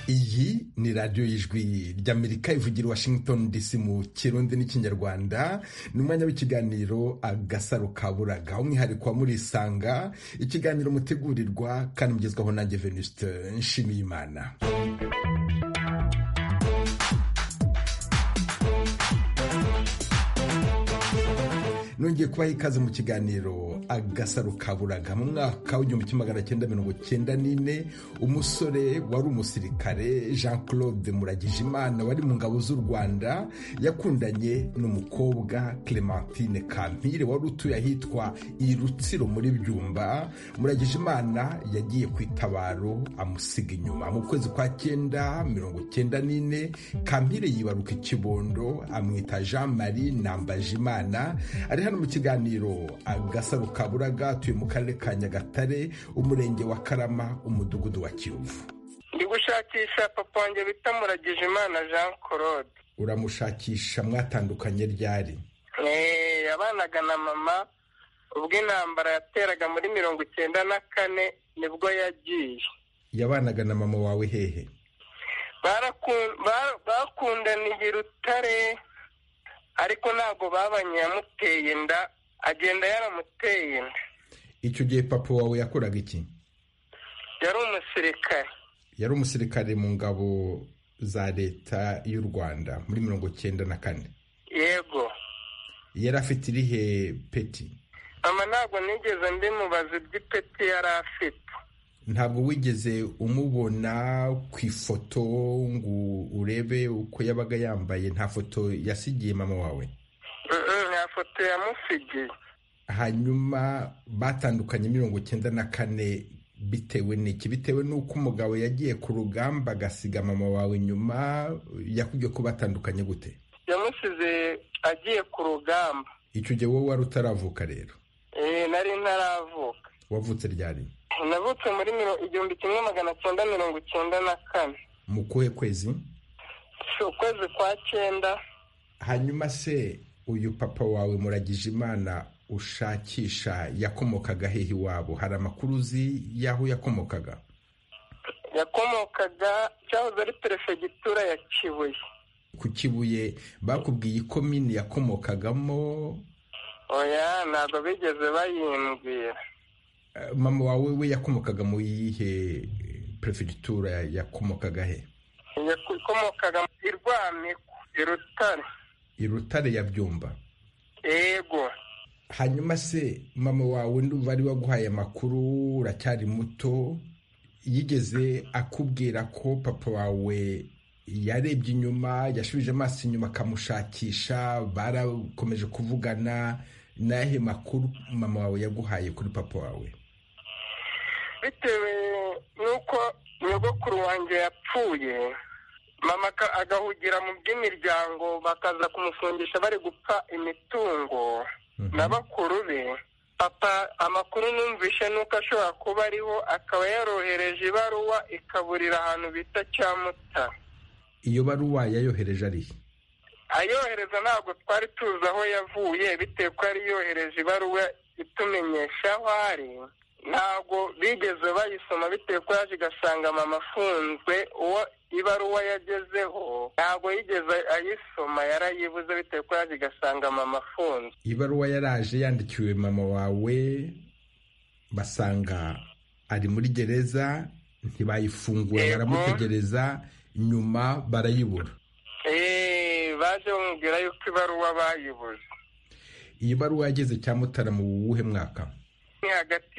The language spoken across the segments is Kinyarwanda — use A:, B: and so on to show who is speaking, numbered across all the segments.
A: iyi ni radiyo y'ijwi ry'Amerika ivugira Washington DC mu Kirundi n'Ikinyarwanda. Ni umwanya w'ikiganiro Agasaro Kaburaga, umwihariko wa Murisanga, ikiganiro mutegurirwa kandi mugezwaho nanjye Venuste Nshimiyimana. Nongeye kubaha ikaze mu kiganiro Agasaro Kaburaga. Mu mwaka w'1994 umusore wari umusirikare Jean Claude Muragijimana wari mu ngabo z'u Rwanda yakundanye n'umukobwa Clementine Kampire wari utuye ahitwa i Rutsiro muri Byumba. Muragijimana yagiye ku itabaro amusiga inyuma. Mu kwezi kwa 1994 Kampire yibaruka ikibondo amwita Jean Marie Nambajimana. Ari hano mu kiganiro Agasaro Kaburaga, tuye mu karere ka Nyagatare, umurenge wa Karama, umudugudu wa Kiyovu.
B: Ndi gushakisha papa wanjye bita Muragijimana Jean Claude.
A: Uramushakisha, mwatandukanye ryari?
B: Yabanaga na mama ubwo intambara yateraga muri 1994 nibwo yagiye.
A: Yabanaga na mama wawe hehe?
B: Bakundaniye Rutare, ariko ntabwo babanye. Yamuteye inda, agenda yaramuteye inda.
A: Icyo gihe papa wawe yakoraga iki?
B: Yari umusirikare.
A: Yari umusirikare mu ngabo za leta y'u Rwanda muri 1994.
B: Yego.
A: Yari afite irihe peti?
B: Mama ntabwo nigeze ndimubaza iby'ipeti yari afite.
A: Ntabwo wigeze umubona ku ifoto ngo urebe uko yabaga yambaye? Nta foto yasigiye mama wawe?
B: Nta foto yamusigiye.
A: Hanyuma batandukanye 1994 bitewe n'iki? Bitewe n'uko umugabo yagiye ku rugamba agasiga mama wawe nyuma? Yakubwiye ko batandukanye gute?
B: Yamusize agiye ku rugamba.
A: Icyo gihe wowe wari utaravuka rero?
B: Nari ntaravuka.
A: Wavutse ryari?
B: Navutse muri 1994.
A: Mu kuhe kwezi?
B: Ukwezi kwa 9.
A: Hanyuma se uyu papa wawe Muragijimana ushakisha yakomokaga hehe iwabo? Hari amakuru uzi y'aho yakomokaga?
B: Yakomokaga cyahoze ari perefegitura ya Kibuye.
A: Ku Kibuye bakubwiye ikomini yakomokagamo?
B: Oya, ntabwo bigeze bayimbwira.
A: Mama wawe we yakomokaga mu yihe perefegitura? Yakomokaga he?
B: Yakomokaga i Rwamiko, i Rutare.
A: I Rutare ya Byumba?
B: Yego.
A: Hanyuma se mama wawe ndumva ari waguhaye amakuru, uracyari muto, yigeze akubwira ko papa wawe yarebye inyuma, yashubije amaso inyuma akamushakisha, barakomeje kuvugana? Nahe makuru mama wawe yaguhaye kuri papa wawe?
B: Bitewe nuko nyogokuru wanjye yapfuye, mama agahugira mu by'imiryango, bakaza kumufungisha bari gupfa imitungo na bakuru be. Papa amakuru numvishe nuko ashobora kuba ariho, akaba yarohereje ibaruwa ikaburira ahantu bita Cyamuta.
A: Iyo baruwa yayohereje ari?
B: Ayohereza ntabwo twari tuzi aho yavuye, bitewe ko yari yohereje ibaruwa itumenyesha aho ari. Ntabwo bigeze bayisoma, bitewe ko yaje igasanga mama afunzwe. Uwo ibaruwa yagezeho ntabwo yigeze ayisoma, yarayibuze bitewe ko yaje igasanga mama afunzwe.
A: Ibaruwa yaraje yandikiwe mama wawe, basanga ari muri gereza, ntibayifungura, baramutegereza, nyuma barayibura.
B: Baje bamubwira yuko ibaruwa bayibuze.
A: Iyi baruwa yageze Cyamutara mu wuhe mwaka?
B: Ni hagati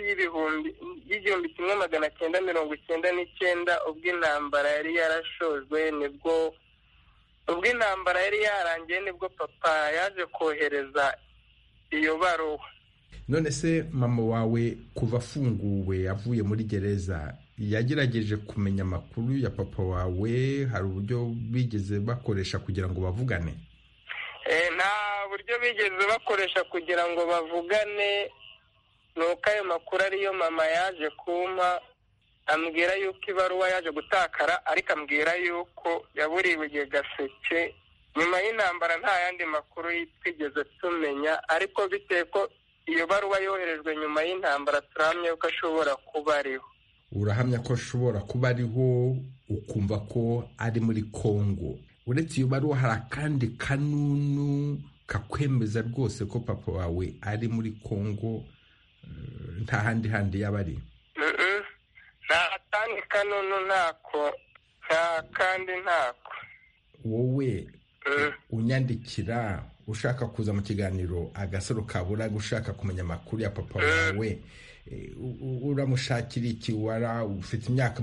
B: y'1999 ubwo intambara yari yarashojwe, ubwo intambara yari yarangiye nibwo papa yaje kohereza iyo baruwa.
A: None se mama wawe kuva afunguwe avuye muri gereza yagerageje kumenya amakuru ya papa wawe? Hari uburyo bigeze bakoresha kugira ngo bavugane?
B: Nta buryo bigeze bakoresha kugira ngo bavugane. Nuko ayo makuru ariyo mama yaje kumpa, ambwira yuko ibaruwa yaje gutakara, ariko ambwira yuko yaburiwe igihe Gaseke. Nyuma y'intambara nta yandi makuru twigeze tumenya, ariko bitewe ko iyo baruwa yoherejwe nyuma y'intambara, turahamya yuko ashobora kuba ariho.
A: urahamya ko ashobora kuba ariho ukumva ko ari muri Kongo. Uretse iyo baruwa hari akandi kanunu kakwemeza rwose ko papa wawe ari muri Kongo, nta handi yaba ari?
B: nta kandi kanunu ntako, nta kandi ntako.
A: Wowe unyandikira ushaka kuza mu kiganiro Agasaro Kaburaga, ushaka kumenya amakuru ya papa wawe, uramushakira iki? Ufite imyaka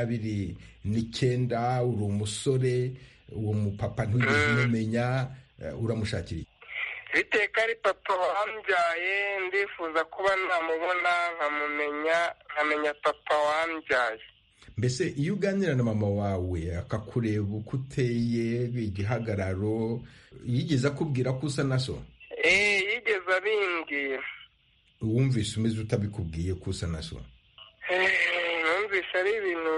A: 29, uri umusore, uwo mupapa ntugeze umumenya, uramushakira iki?
B: Iteka ari papa wambyaye, ndifuza kuba namubona nkamenya papa wambyaye.
A: Mbese iyo uganira na mama wawe akakureba uko uteye, igihagararo, yigeze akubwira ko usa na so?
B: Yigeze abimbwira.
A: Wumvise umeze utabikubwiye ko usa na so?
B: Numvise ari ibintu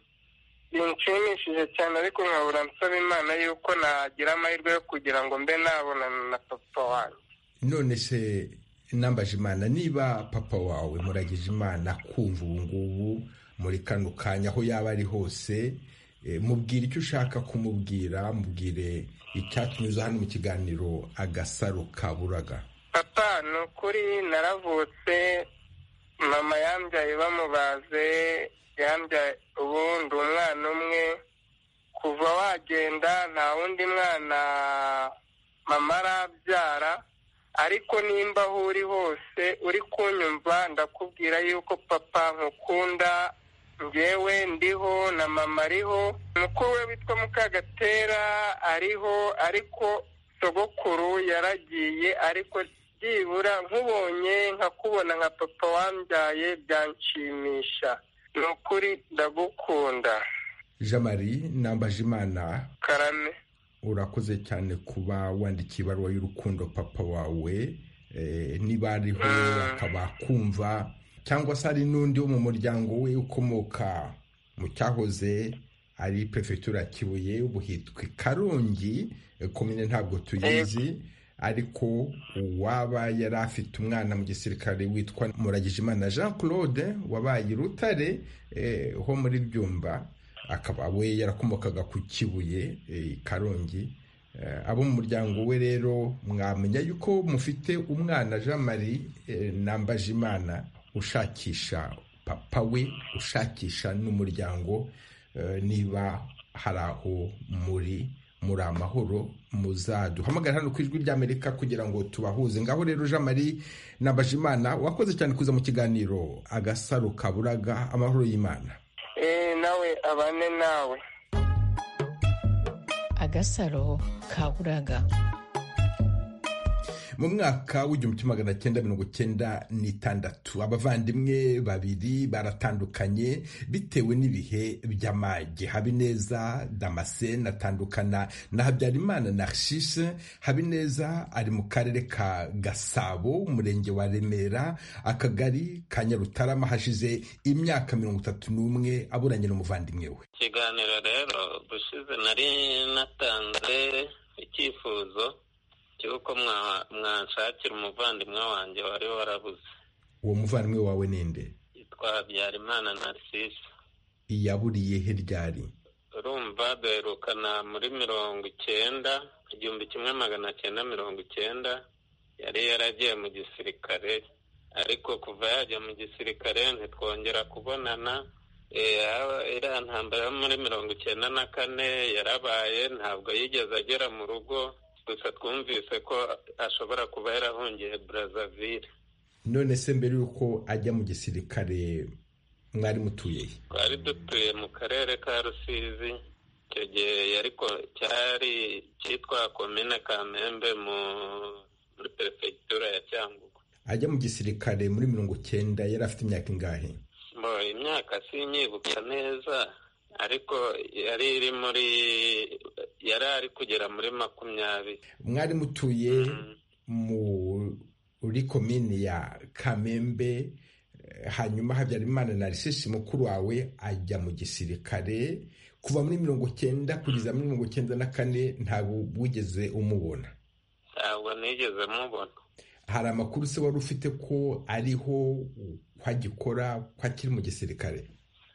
B: binshimishije cyane, ariko nkabura nsaba Imana yuko nagira amahirwe yo kugira ngo mbe nabonana na papa wanjye.
A: None se nambaje Imana, niba papa wawe Muragijimana kumva ubu ngubu muri kano kanya aho yaba ari hose, mubwire icyo ushaka kumubwira, mubwire icyatumye hano mu kiganiro Agasaro Kaburaga.
B: Papa, ni ukuri naravutse, mama yambyaye bamubaze, yambyaye ubundi umwana umwe, kuva wagenda nta wundi mwana mama arabyara. Ariko nimba aho uri hose uri kunyumva, ndakubwira yuko papa nkukunda, ngewe ndiho na mama ariho, mukuru we witwa Mukagatera ariho, ariko sogokuru yaragiye. Ariko byibura nkubonye nkakubona nka papa wambyaye byanshimisha. Ni ukuri ndagukunda.
A: Jean Marie Nambajimana
B: Karame,
A: urakoze cyane kuba wandikiye ibaruwa y'urukundo papa wawe. Niba ariho akaba kumva, cyangwa se ari n'undi wo mu muryango we ukomoka mu cyahoze ari prefecture ya Kibuye, ubu hitwa Karongi, komine ntabwo tuyizi, ariko waba yari afite umwana mu gisirikare witwa Muragijimana Jean Claude, wabaye i Rutare ho muri Byumba, akaba we yarakomokaga ku Kibuye, Karongi. Abo mu muryango we rero mwamenya yuko mufite umwana Jean Marie Nambajimana ushakisha papa we, ushakisha n'umuryango. Niba hari aho muri amahoro, muzaduhamagara hano ku Ijwi ry'Amerika kugira ngo tubahuze. Ngaho rero Jean Marie Nambajimana, wakoze cyane kuza mu kiganiro Agasaro Kaburaga. Amahoro y'Imana
B: nawe abane nawe.
C: Agasaro Kaburaga.
A: Mu mwaka w'1996 abavandimwe babiri baratandukanye bitewe n'ibihe by'amage. Habineza Damascene atandukana na Habyarimana Narcisse. Habineza ari mu karere ka Gasabo, umurenge wa Remera, akagari ka Nyarutarama, hashize imyaka 31 aburanye n'umuvandimwe we.
D: Ikiganiro rero bushize nari natanze icyifuzo cyuko mwanshakira umuvandimwe wanjye wari warabuze.
A: Uwo muvandimwe wawe ninde?
D: Yitwa Habyarimana Narcisse.
A: Yaburiye he ryari?
D: Urumva duherukana muri 1990 yari yaragiye mu gisirikare, ariko kuva yajya mu gisirikare ntitwongera kubonana. Iriya ntambara yo muri 1994 yarabaye, ntabwo yigeze agera mu rugo, gusa twumvise ko ashobora kuba yarahungiye Brazzaville.
A: None se mbere yuko ajya mu gisirikare mwari mutuye?
D: Twari dutuye mu karere ka Rusizi, icyo gihe ariko cyari cyitwa komine Kamembe muri perefegitura ya Cyangugu.
A: Ajya mu gisirikare muri 90 yari afite imyaka ingahe?
D: Imyaka sinyibuka neza, ariko yari ari kugera muri 20.
A: Mwari mutuye muri komine ya Kamembe, hanyuma Habyarimana Narcisse mukuru wawe ajya mu gisirikare. Kuva muri 90 kugeza muri 94 ntabwo wigeze umubona?
D: Ntabwo nigeze mubona.
A: Hari amakuru se wari ufite ko ariho kwagikora, ko akiri mu gisirikare?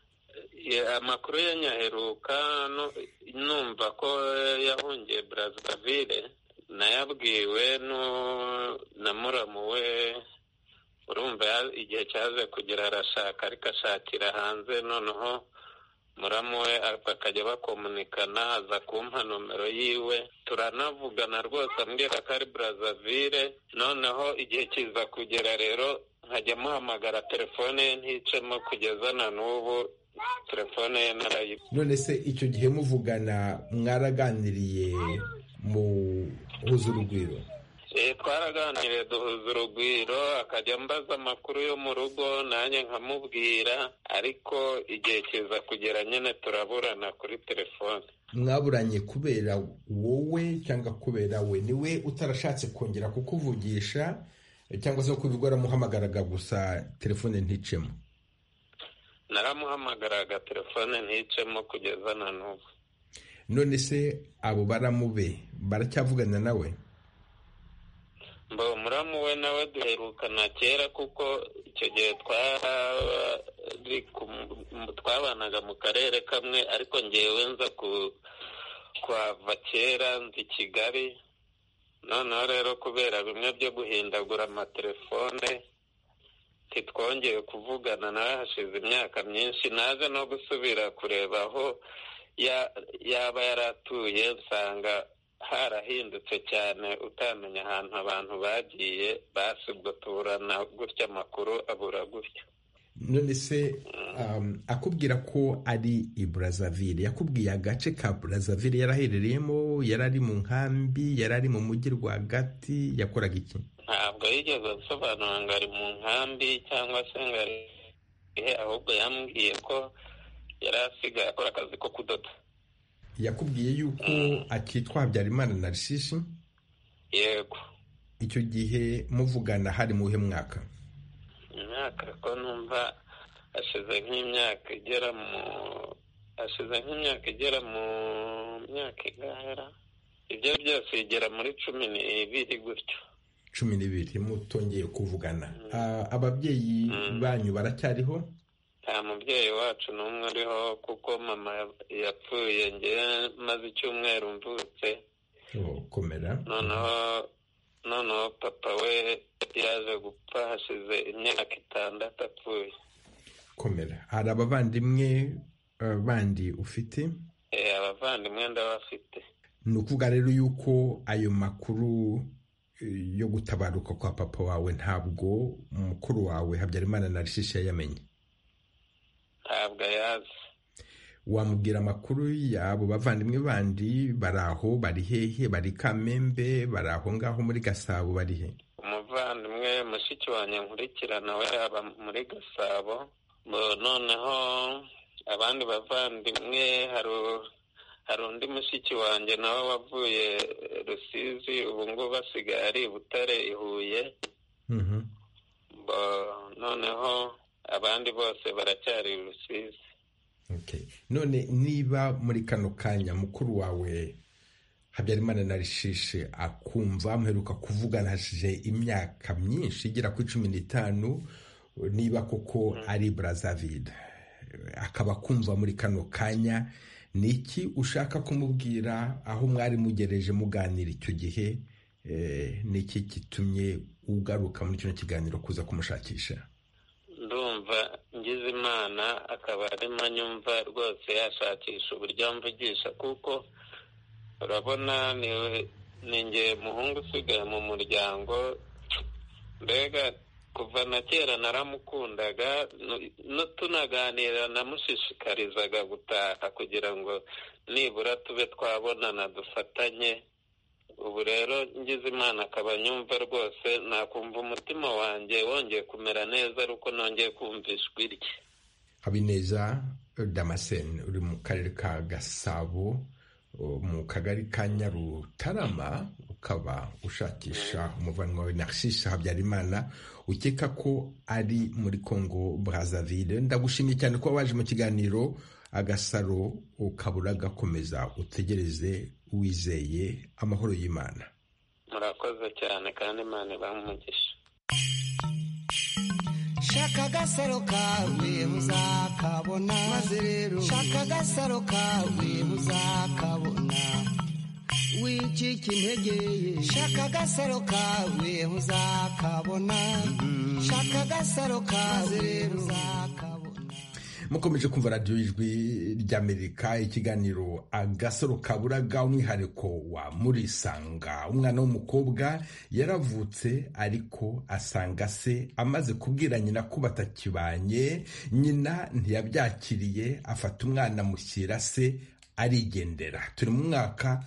D: amakuru ye nyaheruka numva ko yahungiye Brazzaville, nayabwiwe na muramu we. Urumva igihe cyaje kugira arashaka, ariko ashakira hanze, noneho muramu we bakajya bakomunikana, aza kumpa nomero yiwe, turanavugana rwose, ambwira ko ari Brazzaville. Noneho igihe kiza kugera rero nkajya muhamagara, telefone ye nticemo, kugeza na n'ubu telefone ye narayibye.
A: None se icyo gihe muvugana mwaraganiriye muhuza urugwiro?
D: Twaraganiriye duhuza urugwiro, akajya mbaza amakuru yo mu rugo, nanjye nkamubwira, ariko igihe kiza kugera nyine turaburana kuri telefone.
A: Mwaburanye kubera wowe cyangwa kubera we? Niwe utarashatse kongera kukuvugisha cyangwa se kubigwa aramuhamagaraga gusa telefone nticemo?
D: Naramuhamagaraga telefone nticemo kugeza na n'ubu.
A: None se abo baramube baracyavugana nawe?
D: Muramu we nawe duherukana kera, kuko icyo gihe twabanaga mu karere kamwe, ariko ngewe nza kuhava kera, nzi Kigali. Noneho rero kubera bimwe byo guhindagura amatelefone ntitwongeye kuvugana, nawe hashize imyaka myinshi. Naje no gusubira kureba aho yaba yaratuye, nsanga harahindutse cyane, utamenya ahantu abantu bagiye, basi ubwo turana gutya, amakuru abura gutya.
A: None se akubwira ko ari i Brazzaville, yakubwiye agace ka Brazzaville yaraherereyemo? Yari ari mu nkambi? Yari ari mu mujyi rwagati? Yakoraga iki?
D: Ntabwo yigeze asobanura ngo ari mu nkambi cyangwa se ngo ari, ahubwo yambwiye ko yari asigaye akora akazi ko kudoda.
A: Yakubwiye yuko akitwa Habyarimana Narcisse?
D: Yego.
A: Icyo gihe muvugana hari mu uhe mwaka?
D: Imyaka ko numva hashize nk'imyaka igera mu myaka igahera, ibyo byose igera muri 12 gutyo.
A: 12 mutongeye kuvugana. Ababyeyi banyu baracyariho?
D: Nta mubyeyi wacu n'umwe uriho, kuko mama yapfuye ngewe maze icyumweru mvutse.
A: Komera.
D: Noneho papa we yaje gupfa hashize imyaka 6 apfuye.
A: Komera. Hari abavandimwe bandi ufite?
D: Abavandimwe ndabafite.
A: Ni ukuvuga rero yuko ayo makuru yo gutabaruka kwa papa wawe ntabwo mukuru wawe Habyarimana Narcisse yayamenye?
D: Ntabwo yazi.
A: Wamubwira amakuru y'abo bavandimwe bandi? Baraho, bari hehe? Bari Kamembe? Baraho ngaho muri Gasabo? Bari he?
D: Umuvandimwe mushiki wanjye nkurikirana we aba muri Gasabo. Noneho abandi bavandimwe, hari undi mushiki wanjye nawe wavuye Rusizi, ubu ngubu asigaye ari Butare, i Huye. Noneho abandi bose baracyari Rusizi.
A: Okay. None niba muri kano kanya mukuru wawe Habyarimana Narcisse akumva, muheruka kuvugana hashize imyaka myinshi igera ku 15, niba koko ari Brazzaville, akaba kumva muri kano kanya, niki ushaka kumubwira? Aho mwari mugereje muganira icyo gihe, niki kitumye ugaruka muri kino kiganiro kuza kumushakisha?
D: Ndumva ngize Imana akaba arimo anyumva rwose, yashakisha uburyo amvugisha, kuko urabona ni nge muhungu usigaye mu muryango. Mbega kuva na kera naramukundaga, tunaganira namushishikarizaga gutaha kugira ngo nibura tube twabonana dufatanye. Ubu rero ngize Imana akaba nyumva rwose, nakumva umutima wanjye wongeye kumera neza, ariko nongeye kumva ijwi rye.
A: Habineza Damascene, uri mu karere ka Gasabo, mu kagari ka Nyarutarama, ukaba ushakisha umuvandimwe wawe Narcisse Habyarimana, ukeka ko ari muri Congo Brazzaville. Ndagushimiye cyane ko waje mu kiganiro Agasaro ukabura gakomeza, utegereze wizeye amahoro y'Imana.
D: Murakoze cyane kandi Imana ibahe umugisha.
E: shaka agasaro kawe uzakabona, maze rero shaka agasaro kawe uzakabona, wicika intege shaka agasaro kawe uzakabona, shaka agasaro kawe rero uzakabona.
A: mukomeje kumva radiyo y'ijwi ry'Amerika, ikiganiro agasaro kaburaga, umwihariko wa Murisanga. Umwana w'umukobwa yaravutse ariko asanga se amaze kubwira nyina ko batakibanye. Nyina ntiyabyakiriye, afata umwana amushyira se arigendera. Turi mu mwaka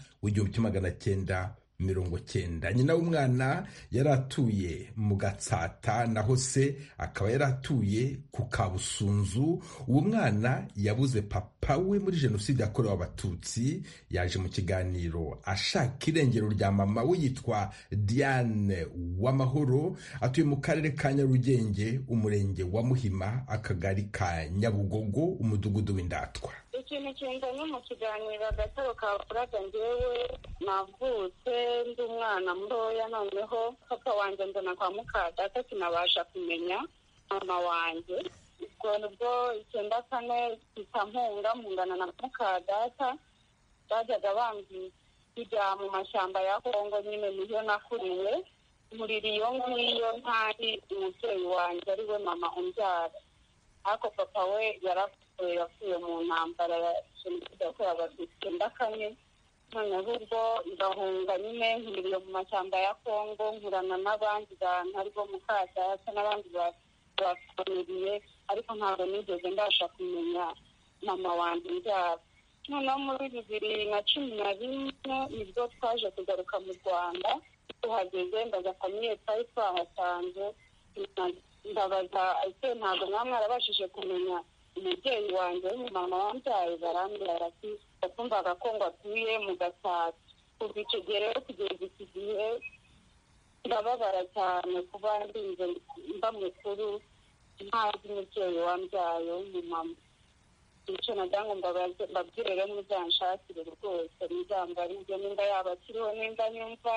A: w'1990. Nyina w'umwana yari atuye mu Gatsata, naho se akaba yari atuye ku Kabusunzu. Uwo mwana yabuze papa we muri Jenoside yakorewe Abatutsi. Yaje mu kiganiro ashaka irengero rya mama we, yitwa Diane Uwamahoro, atuye mu karere ka Nyarugenge, umurenge wa Muhima, akagari ka Nyabugogo, umudugudu w'Indatwa.
F: Ikintu kinzanye mu kiganiro agasaro kaburaga, njyewe navutse ndi umwana mutoya, noneho papa wanjye mbona kwa mukadata sinabasha kumenya mama wanjye. Ubwo nibwo 94 itampunga mungana na mukadata bajyaga bambwira kujya mu mashyamba ya Kongo, nyine niyo nakuriye muri iyo ngiyo, ntari umubyeyi wanjye ari we mama umbyara. Ariko papa we yapfuye mu ntambara ya Jenoside yakorewe Abatutsi 94. noneho ubwo ndahunga nyine nkiriye mu mashyamba ya Kongo, nkurana n'abandi bantu aribo mukadata n'abandi bakomeriye, ariko ntabwo nigeze mbasha kumenya mama wanjye umbyara. noneho muri 2011 nibwo twaje kugaruka mu Rwanda. tuhageze ndaza famiye twari twahasanze, ndabaza ese ntabwo namwe arabashije kumenya umubyeyi wanjye w'umumama wambyaye. barambwira ati bakumvaga ko ngo atuye mu Gatsata. kuva icyo gihe rero kugeza iki gihe ndababara cyane kuba ndinze mba mukuru ntazi umubyeyi wambyaye w'umumama. icyo nagira ngo mbabwire rero muzanshakire rwose, muzambarize nimba yaba akiriho, nimba nyumva.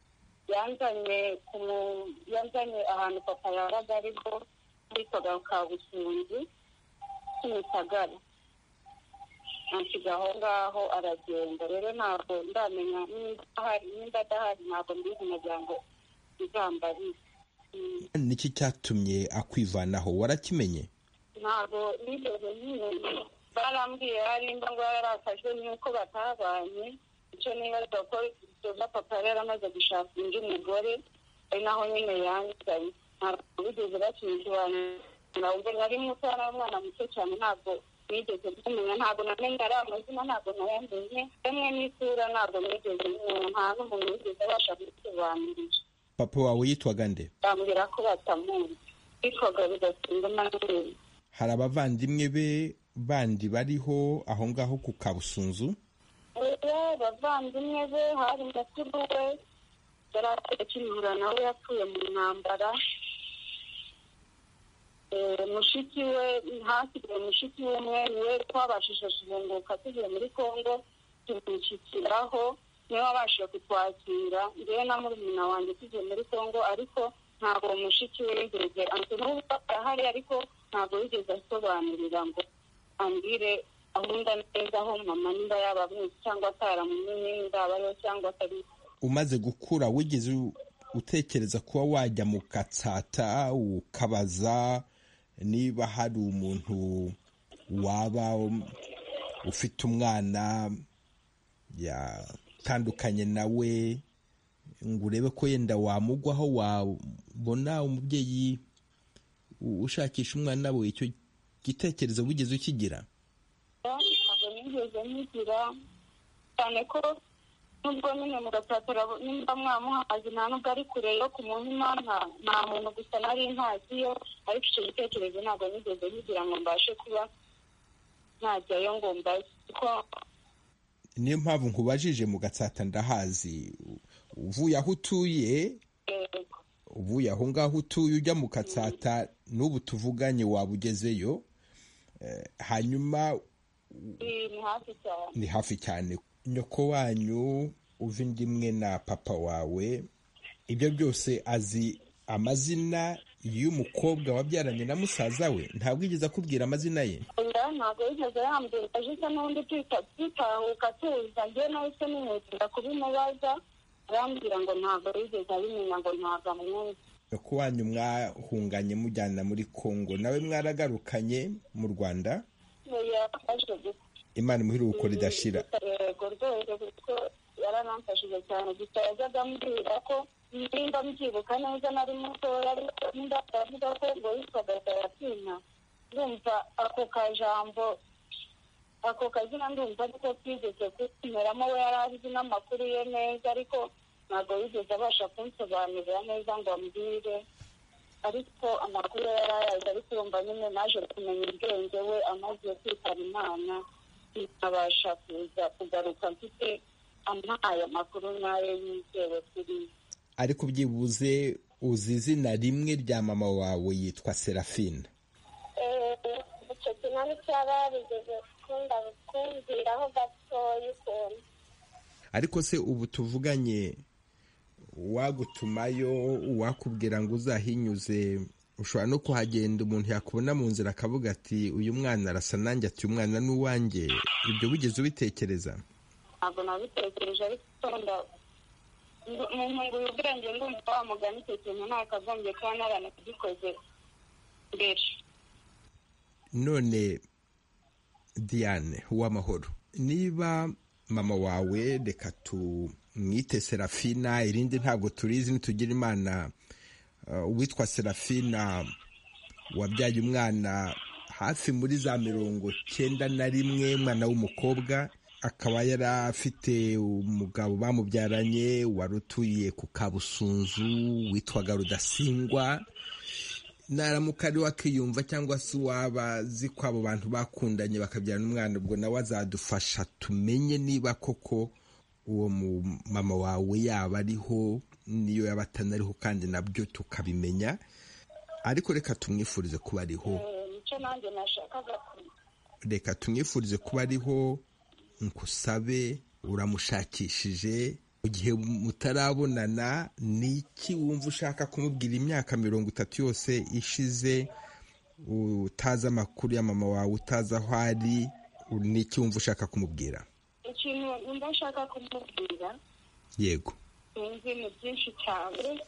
F: yanzanye ahantu papa yabaga ariho hitwaga Kabusunzu Kimisagara, ansiga aho ngaho aragenda. rero ntabwo ndamenya nimba adahari, ntabwo mbizi, nagira ngo bizambarize.
A: Niki cyatumye akwivanaho, warakimenye?
F: ntabwo nigeze nyine, barambwiye harimba ngo yarafashwe n'uko batabanye. icyo nibaza ko papa yari amaze gushaka undi mugore, ari naho nyine yanzanye. ntabwo bigeze bakisobanura, ubwo nari muto n'umwana muto cyane, ntabwo nigeze kumenya, ntabwo namenye ari amazina, ntabwo nayamenye, rimwe n'isura ntabwo nigeze kumenya, nta n'umuntu wigeze abasha kubisobanurira.
A: Papa wawe yitwaga nde?
F: bambwira ko batamuzi, yitwaga Bidatinda Emmanuel.
A: Hari abavandimwe be bandi bariho aho ngaho ku Kabusunzu?
F: abavandimwe be hari mukuru we yari akimura, nawe yapfuye mu ntambara. mushiki we hasigaye mushiki umwe, niwe twabashije kuzunguka tugiye muri Kongo tumushyikiraho, niwe wabashije kutwakira njyewe na murumuna wanjye tugiye muri Kongo. ariko ntabwo mushiki we yigeze n'ubu ahari, ariko ntabwo yigeze asobanurira ngo ambwire ahunda neza aho mama nimba yaba amwizi cyangwa ataramumenye, nimba abariho cyangwa atari.
A: Umaze gukura wigeze utekereza kuba wajya mu Gatsata ukabaza niba hari umuntu waba ufite umwana yatandukanye nawe, ngo urebe ko yenda wamugwaho, wabona umubyeyi ushakisha umwana we? icyo gitekerezo wigeze ukigira?
F: ntabwo nigeze nkigira, cyane ko nubwo nyine mu Gatsata nimba mwamuhazi nta nubwo ari kure yo ku Muhima, nta muntu gusa nari ntaziyo, ariko icyo gitekerezo ntabwo nigeze nkigira ngo mbashe kuba najyayo ngo mbaze.
A: niyo mpamvu nkubajije mu Gatsata ndahazi. uvuye aho utuye, uvuye aho ngaho utuye ujya mu Gatsata, n'ubu tuvuganye waba ugezeyo. hanyuma ni hafi cyane. nyoko wanyu uva inda imwe na papa wawe, ibyo byose azi amazina y'umukobwa wabyaranye na musaza we? ntabwo yigeze akubwira amazina ye?
F: ntabwo yigeze yambwira, ajise n'undi twitahuka tuza njye nahise nimwitira kubimubaza, arambwira ngo ntabwo yigeze abimenya, ngo ntabwo amwumva.
A: ko wanyu mwahunganye mujyana muri Kongo, nawe mwaragarukanye mu Rwanda? Imana imuhiruko ridashira.
F: Yego rwose, kuko yaranamfashije cyane, gusa yajyaga ambwira ko nimba mbyibuka neza nari mutoya, ariko ndavuga ko ngo yitwaga Serafina. Ndumva ako kajambo, ako kazina ndumva ariko twigeze kumeramo, we yari azi n'amakuru ye neza, ariko ntabwo yigeze abasha kunsobanurira neza ngo ambwire, ariko amakuru ye yari ayazi. Ariko urumva nyine naje kumenya ubwenge we amaze kwitaba Imana, nkabasha kuza kugaruka mfite ampaye amakuru nayo yizewe kuri.
A: Ariko byibuze uzi izina rimwe rya mama wawe yitwa Serafina?
F: Icyo kintu nticyaba bigeze kumviraho gatoya ukuntu.
A: Ariko se ubu tuvuganye, wagutumayo wakubwira ngo uzahinyuze, ushobora no kuhagenda umuntu yakubona mu nzira akavuga ati uyu mwana arasa nanjye, ati uyu mwana ni uwanjye? Ibyo wigeze ubitekereza?
F: Ntabwo nabitekereje, ariko mu nkunguye ubwenge ndumva wamugana icyo kintu ntakagombye kuba naranagikoze mbere.
A: None Diane Uwamahoro, niba mama wawe, reka tumwite Serafina, irindi ntabwo turizi, nitugira Imana, uwitwa Serafina wabyaye umwana hafi muri za 91, umwana w'umukobwa, akaba yari afite umugabo bamubyaranye wari utuye ku Kabusunzu witwaga Rudasingwa. Naramuka ari wakiyumva cyangwa se waba azi ko abo bantu bakundanye bakabyarana umwana, ubwo nawe azadufasha tumenye niba koko uwo mama wawe yaba ariho, niyo yaba atanariho, kandi nabyo tukabimenya. Ariko reka tumwifurize kuba ariho. Reka tumwifurize kuba ariho, nkusabe uramushakishije. Mu gihe mutarabonana, ni iki wumva ushaka kumubwira? Imyaka 30 yose ishize utazi amakuru ya mama wawe, utazi aho ari, ni iki wumva ushaka kumubwira?
F: Ikintu wumva ushaka kumubwira?
A: Yego.
F: Sinzi, ni byinshi cyane,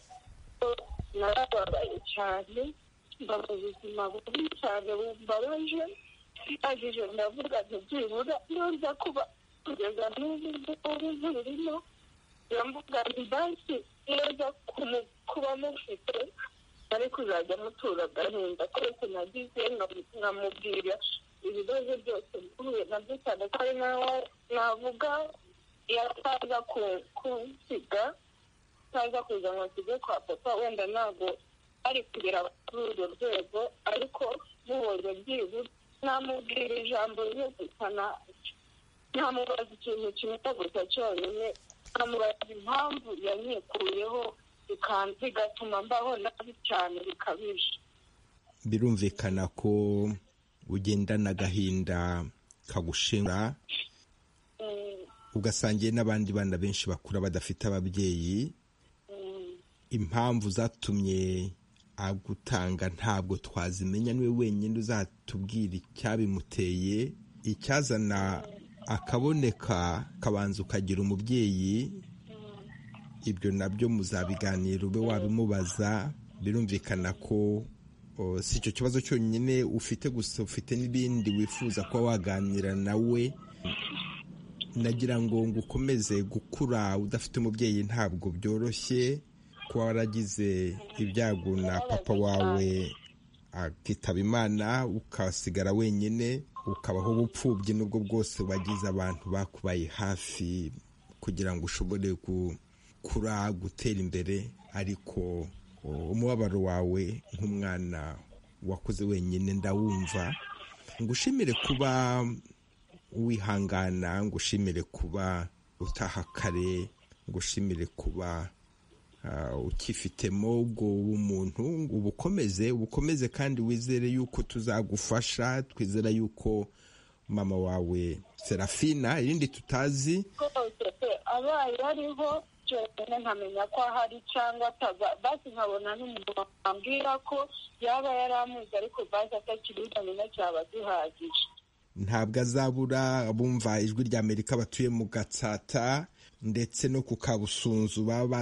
F: narababaye cyane, mba mu buzima bubi cyane bumbabaje, agije ndavuga nti byibura nza kuba kugeza n'ubu zirimo, yamvuga nti basi neza kuba mufite, ari kuzajya mutura agahinda kose nagize, nkamubwira ibibazo byose mpuye nabyo, cyane ko ari nawe navuga yataza kunsiga, ataza kuza ngo nsige kwa papa, wenda ntabwo ari kugera kuri urwo rwego, ariko mubonye byibura namubwira ijambo ryo gusana, namubaza ikintu kimwe gusa cyonyine, namubaza impamvu yanyikuyeho bigatuma mbaho nabi cyane bikabije.
A: Birumvikana ko ugendana agahinda kagushengura, ugasangiye n'abandi bana benshi bakura badafite ababyeyi. Impamvu zatumye agutanga ntabwo twazimenya, niwe wenyine uzatubwira icyabimuteye. Icyazana akaboneka kabanza ukagira umubyeyi, ibyo nabyo muzabiganira, ube wabimubaza. Birumvikana ko si icyo kibazo cyonyine ufite gusa, ufite n'ibindi wifuza kuba waganira nawe. Nagira ngo ukomeze gukura udafite umubyeyi, ntabwo byoroshye kuba waragize ibyago na papa wawe akitaba Imana, ukasigara wenyine, ukabaho ubupfubyi. Nubwo bwose wagize abantu bakubaye hafi kugira ngo ushobore gukura, gutera imbere, ariko umubabaro wawe nk'umwana wakuze wenyine ndawumva. Ngushimire kuba wihangana, ngushimire kuba utaha kare, ngushimire kuba ukifitemo ubwo umuntu. ubukomeze kandi wizere yuko tuzagufasha. Twizera yuko mama wawe Serafina, irindi tutazi,
F: abaye ariho cyonyine nkamenya ko ahari cyangwa basi nkabona n'umuntu wambwira ko yaba yaramuzi ariko basi atakiri nyine cyaba gihagije.
A: Ntabwo azabura bumva ijwi rya Amerika batuye mu Gatsata ndetse no ku Kabusunzu baba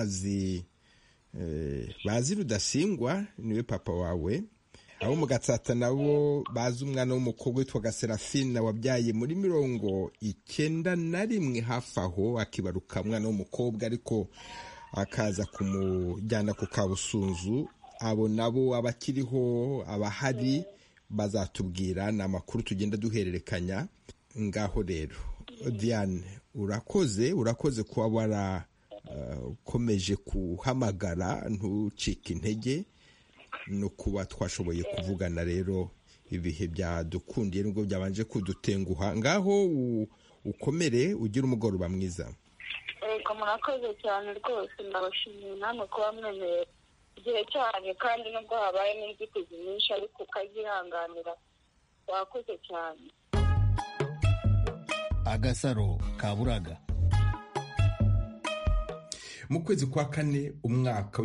A: bazi Rudasingwa niwe papa wawe. Abo mu Gatsata nabo bazi umwana w'umukobwa witwa Serafina wabyaye muri 91 hafi aho, akibaruka umwana w'umukobwa ariko akaza kumujyana ku Kabusunzu. Abo nabo abakiriho abahari bazatubwira, ni amakuru tugenda duhererekanya. Ngaho rero Diane, urakoze kuba warakomeje kuhamagara ntucike intege no kuba twashoboye kuvugana rero ibihe byadukundiye nubwo byabanje kudutenguha. Ngaho ukomere ugira umugoroba mwiza.
F: Murakoze cyane rwose, ndabashimiye namwe kuba mwemeye igihe cyane, kandi nubwo habaye n'inzitizi nyinshi ariko ukazihanganira. Wakoze cyane.
G: Agasaro Kaburaga.
A: Mu kwezi kwa kane umwaka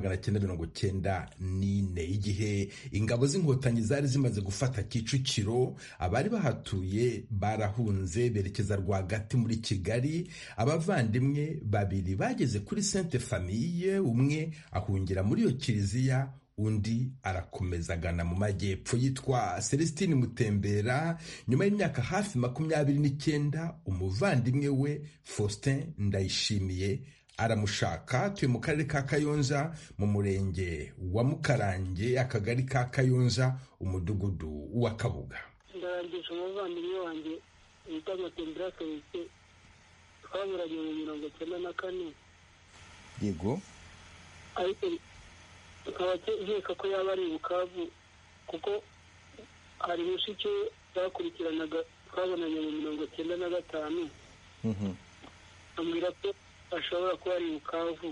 A: w'1994, igihe ingabo z'inkotanyi zari zimaze gufata Kicukiro, abari bahatuye barahunze berekeza rwagati muri Kigali. Abavandimwe babiri bageze kuri Sainte Famille, umwe ahungira muri iyo kiliziya, undi arakomeza agana mu majyepfo. Yitwa Celestine Mutembera. Nyuma y'imyaka hafi 29, umuvandimwe we Faustin Ndayishimiye aramushaka. Tuye mu karere ka Kayonza, mu murenge wa Mukarange, akagari ka Kayonza, umudugudu wa Kabuga.
H: Ndarangije umuvandimwe wanjye witwa Mutembera Celestin, twaburanye mu 1994.
A: Yego.
H: Ariko nkaba nkeka ko yaba ari Bukavu, kuko hari mushiki bakurikiranaga twabonanye mu 1995. Ambwira ko ashobora kuba ari Bukavu.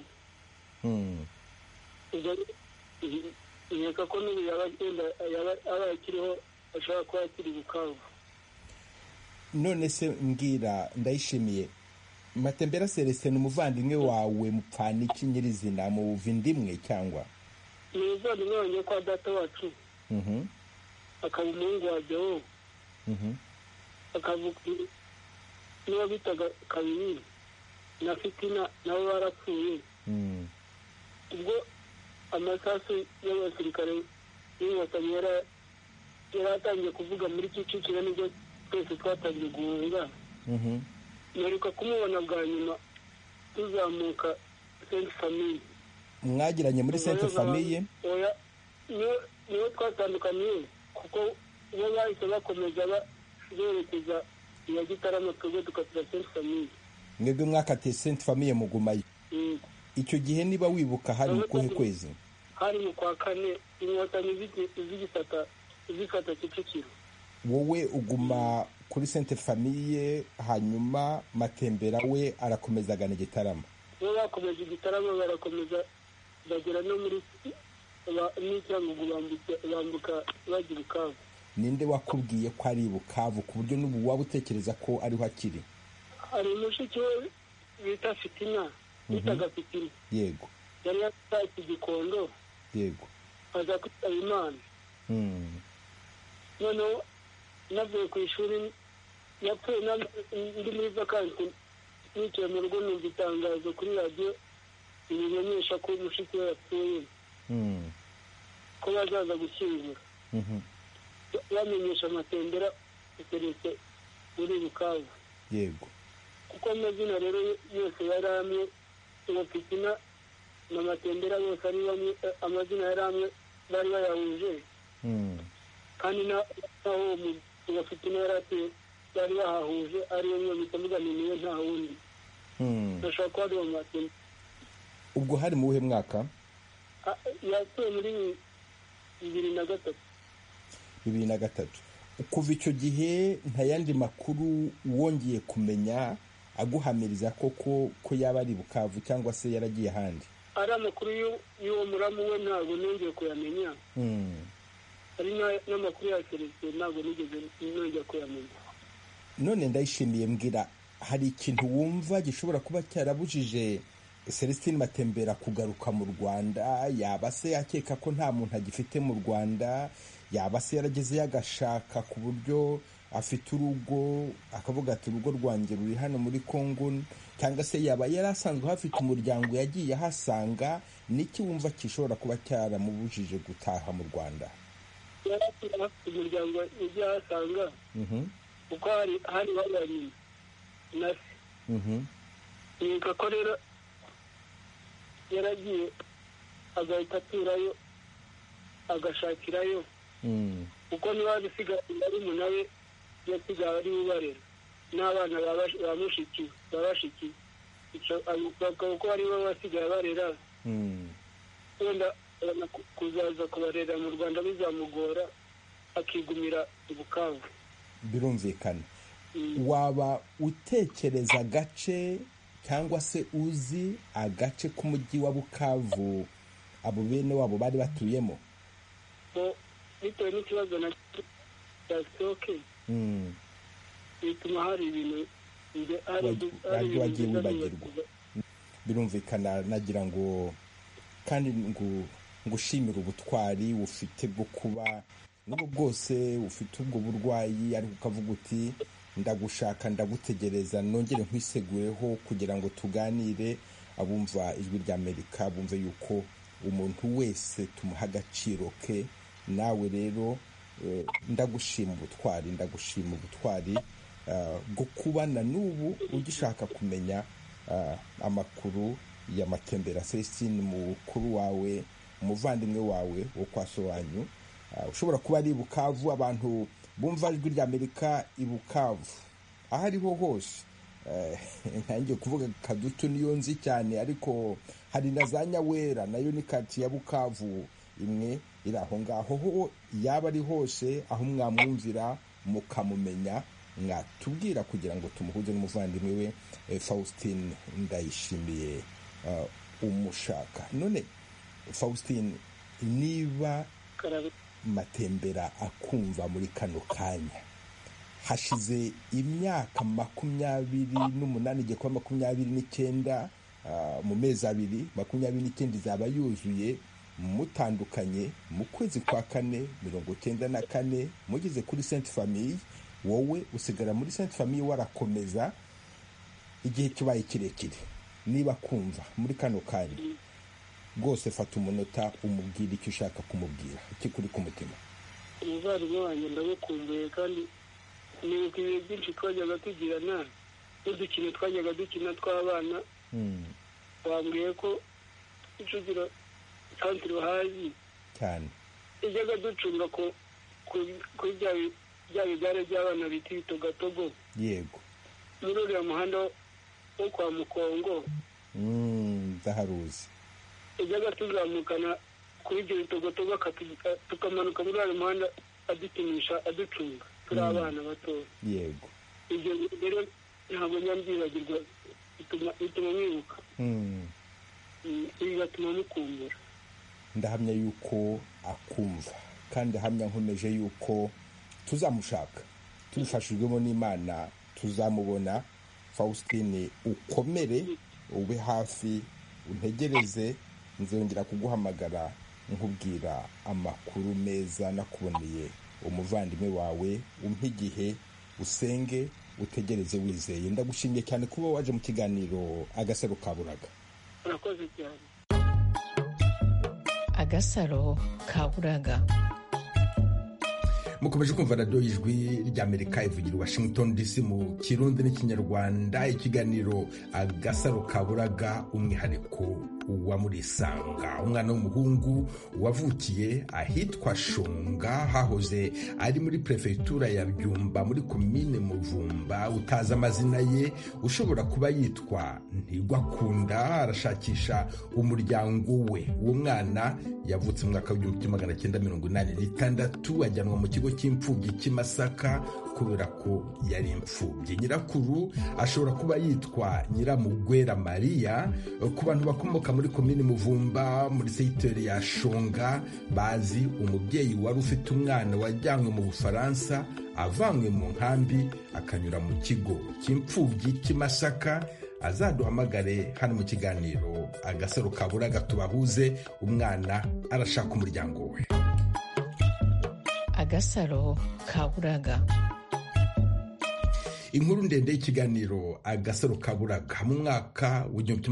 H: Nkeka ko n'ubu yaba akiriho, ashobora kuba akiri Bukavu.
A: None se mbwira Ndayishimiye, Matembera Celestin umuvandimwe wawe mupfana iki nyirizina, mu buvindimwe cyangwa?
H: Ni umuvandimwe wanjye kwa data wacu. Akaba umuhungu wa Deo. Akavuga niba bitaga Kabiri na Fitina nabo barapfuye. Ubwo amasasu y'abasirikare y'inkotanyi yaratangiye kuvuga muri Kicukiro, nibwo twese twatangiye guhunga. Mperuka kumubona bwa nyuma tuzamuka Sainte Famille.
A: Mwagiranye muri Sainte Famille?
H: Oya, niyo twatandukaniye, kuko bo bahise bakomeza berekeza iya Gitarama, twebwe tukatira Sainte Famille.
A: Mwebwe mwakatiye Sainte Famille mugumayo? Icyo gihe niba wibuka hari mu kuhe kwezi?
H: Hari mu kwa kane, inkotanyi zifata Kicukiro.
A: Wowe uguma kuri Sainte Famille, hanyuma Matembera we arakomeza agana Gitarama?
H: Bo bakomeje Gitarama, barakomeza bagera no muri n'icyangugu, bambuka bajya Bukavu.
A: Ninde wakubwiye ko ari Bukavu ku buryo n'ubu waba utekereza ko ariho akiri?
H: Hari mushiki we bita Fitina, bitaga Fitina.
A: Yego.
H: Yari yatashye Gikondo.
A: Yego.
H: Aza kwitaba Imana. Noneho navuye ku ishuri, yapfuye ndi muri vakansi, nicaye mu rugo numva itangazo kuri radiyo ibimenyesha ko mushiki we yapfuye, ko bazaza gushyingura. Bamenyesha Matembera Celestin muri Bukavu.
A: Yego.
H: Kuko amazina rero yose yari amwe, uwo Fitina na Matembera bose ari bamwe, amazina yari amwe, bari bayahuje. Kandi naho uwo Fitina yari atuye bari bahahuje, ariyo niyo bitamuganiriye, nta wundi. Ndashaka ko ari uwo Matembera.
A: Ubwo hari mu buhe mwaka?
H: Yatuye muri 2003.
A: 2003. Kuva icyo gihe nta yandi makuru wongeye kumenya aguhamiriza ko yaba ari Bukavu cyangwa se yaragiye ahandi?
H: Ari amakuru y'uwo muramu we ntabwo nongeye kuyamenya. Ari n'amakuru ya Celestin ntabwo nigeze nongeye kuyamenya.
A: None Ndayishimiye, mbwira, hari ikintu wumva gishobora kuba cyarabujije Celestine Matembera kugaruka mu Rwanda, yaba se akeka ko nta muntu agifite mu Rwanda, yaba se yaragezeyo agashaka ku buryo afite urugo akavuga ati urugo rwanjye ruri hano muri Congo, cyangwa se yaba yari asanzwe hafite umuryango yagiye ahasanga, n'iki wumva gishobora kuba cyaramubujije gutaha mu Rwanda?
H: yari afite umuryango yagiye ahasanga kuko hari babanye na se. Nibuka ko rero yaragiye agahita aturayo agashakirayo kuko niba bisigaye ari umunawe yasigaye ari ubarera n'abana ba mushiki kuko ari bo basigaye barera, wenda kuzaza kubarera mu Rwanda bizamugora akigumira i Bukavu.
A: Birumvikana. Waba utekereza agace cyangwa se uzi agace k'umujyi wa Bukavu abo bene wabo bari batuyemo?
H: Bitewe n'ikibazo na cya sitoke bituma hari ibintu
A: wagiye wibagirwa. Birumvikana. Nagira ngo kandi ngushimire ubutwari ufite bwo kuba n'ubwo bwose ufite ubwo burwayi ariko ukavuga uti ndagushaka ndagutegereza nongere nkwiseguyeho kugira ngo tuganire. Abumva ijwi rya Amerika bumve yuko umuntu wese tumuha agaciro ke. Nawe rero ndagushima ubutwari bwo kubana n'ubu ugishaka kumenya amakuru ya Matembera Celestine, mukuru wawe, umuvandimwe wawe wo kwa so wanyu. Ushobora kuba ari Bukavu. Abantu bumva ijwi rya Amerika i Bukavu aho ariho hose, ntangiye kuvuga Kadutu niyo nzi cyane, ariko hari na za Nyawera nayo ni kati ya Bukavu imwe iri aho ngaho. Ho yaba ari hose aho mwamwumvira mukamumenya, mwatubwira kugira ngo tumuhuze n'umuvandimwe we Faustin Ndayishimiye umushaka. None Faustin, niba Matembera akumva muri kano kanya, hashize imyaka 28 igiye kuba 29, mu mezi abiri 29 izaba yuzuye mutandukanye mu kwezi kwa 4 94 mugeze kuri Sainte Famille. Wowe usigara muri Sainte Famille warakomeza igihe kibaye kirekire. Niba kumva muri kano kanya rwose fata umunota umubwira icyo ushaka kumubwira, ikikuri ku mutima.
H: Umuvandimwe wanjye ndagukumbuye kandi nibuka ibihe byinshi twajyaga tugirana n'udukino twajyaga dukina tw'abana. Wambwiye ko icugiro santire uhazi
A: cyane
H: ijyaga ducunga kuri bya bigare by'abana bita ibitogatogo.
A: Yego.
H: Muri uriya muhanda wo kwa Mukongo.
A: Ndaharuzi.
H: Ijyaga tuzamukana kuri ibyo bitogotogo tukamanuka muri uriya muhanda adukinisha aducunga turi abana batoya.
A: Yego.
H: Ibyo rero ntabwo nyabyibagirwa, bituma mwibuka, bigatuma mukumbura.
A: Ndahamya yuko akumva kandi ahamya nkomeje yuko tuzamushaka tubifashijwemo n'Imana, tuzamubona. Faustine, ukomere, ube hafi, untegereze, nzongera kuguhamagara nkubwira amakuru meza nakuboneye umuvandimwe wawe. Umpe igihe, usenge, utegereze wizeye. Ndagushimiye cyane kuba waje mu kiganiro Agasaro Kaburaga.
H: Urakoze cyane.
C: Agasaro Kaburaga.
A: Mukomeje kumva radio y'ijwi ry'Amerika ivugira Washington DC mu Kirundi n'Ikinyarwanda. Ikiganiro Agasaro Kaburaga, umwihariko wa Murisanga, umwana w'umuhungu wavukiye ahitwa Shonga, hahoze ari muri prefectura ya Byumba muri komine Muvumba. Utaza amazina ye ushobora kuba yitwa Ntigwakunda. Arashakisha umuryango we. Uwo mwana yavutse mu mwaka w'1986, ajyanwa mu kigo cy'imfubyi cy'Imasaka kubera ko yari imfubyi. Nyirakuru ashobora kuba yitwa Nyiramugwera Maria. Ku bantu bakomoka muri komine Muvumba muri secteur ya Shonga bazi umubyeyi wari ufite umwana wajyanywe mu Bufaransa avanywe mu nkambi akanyura mu kigo cy'imfubyi cy'Imasaka azaduhamagare hano mu kiganiro Agasaro Kaburaga tubahuze. Umwana arashaka umuryango we.
C: Agasaro Kaburaga.
A: Inkuru ndende y'ikiganiro Agasaro Kaburaga. Mu mwaka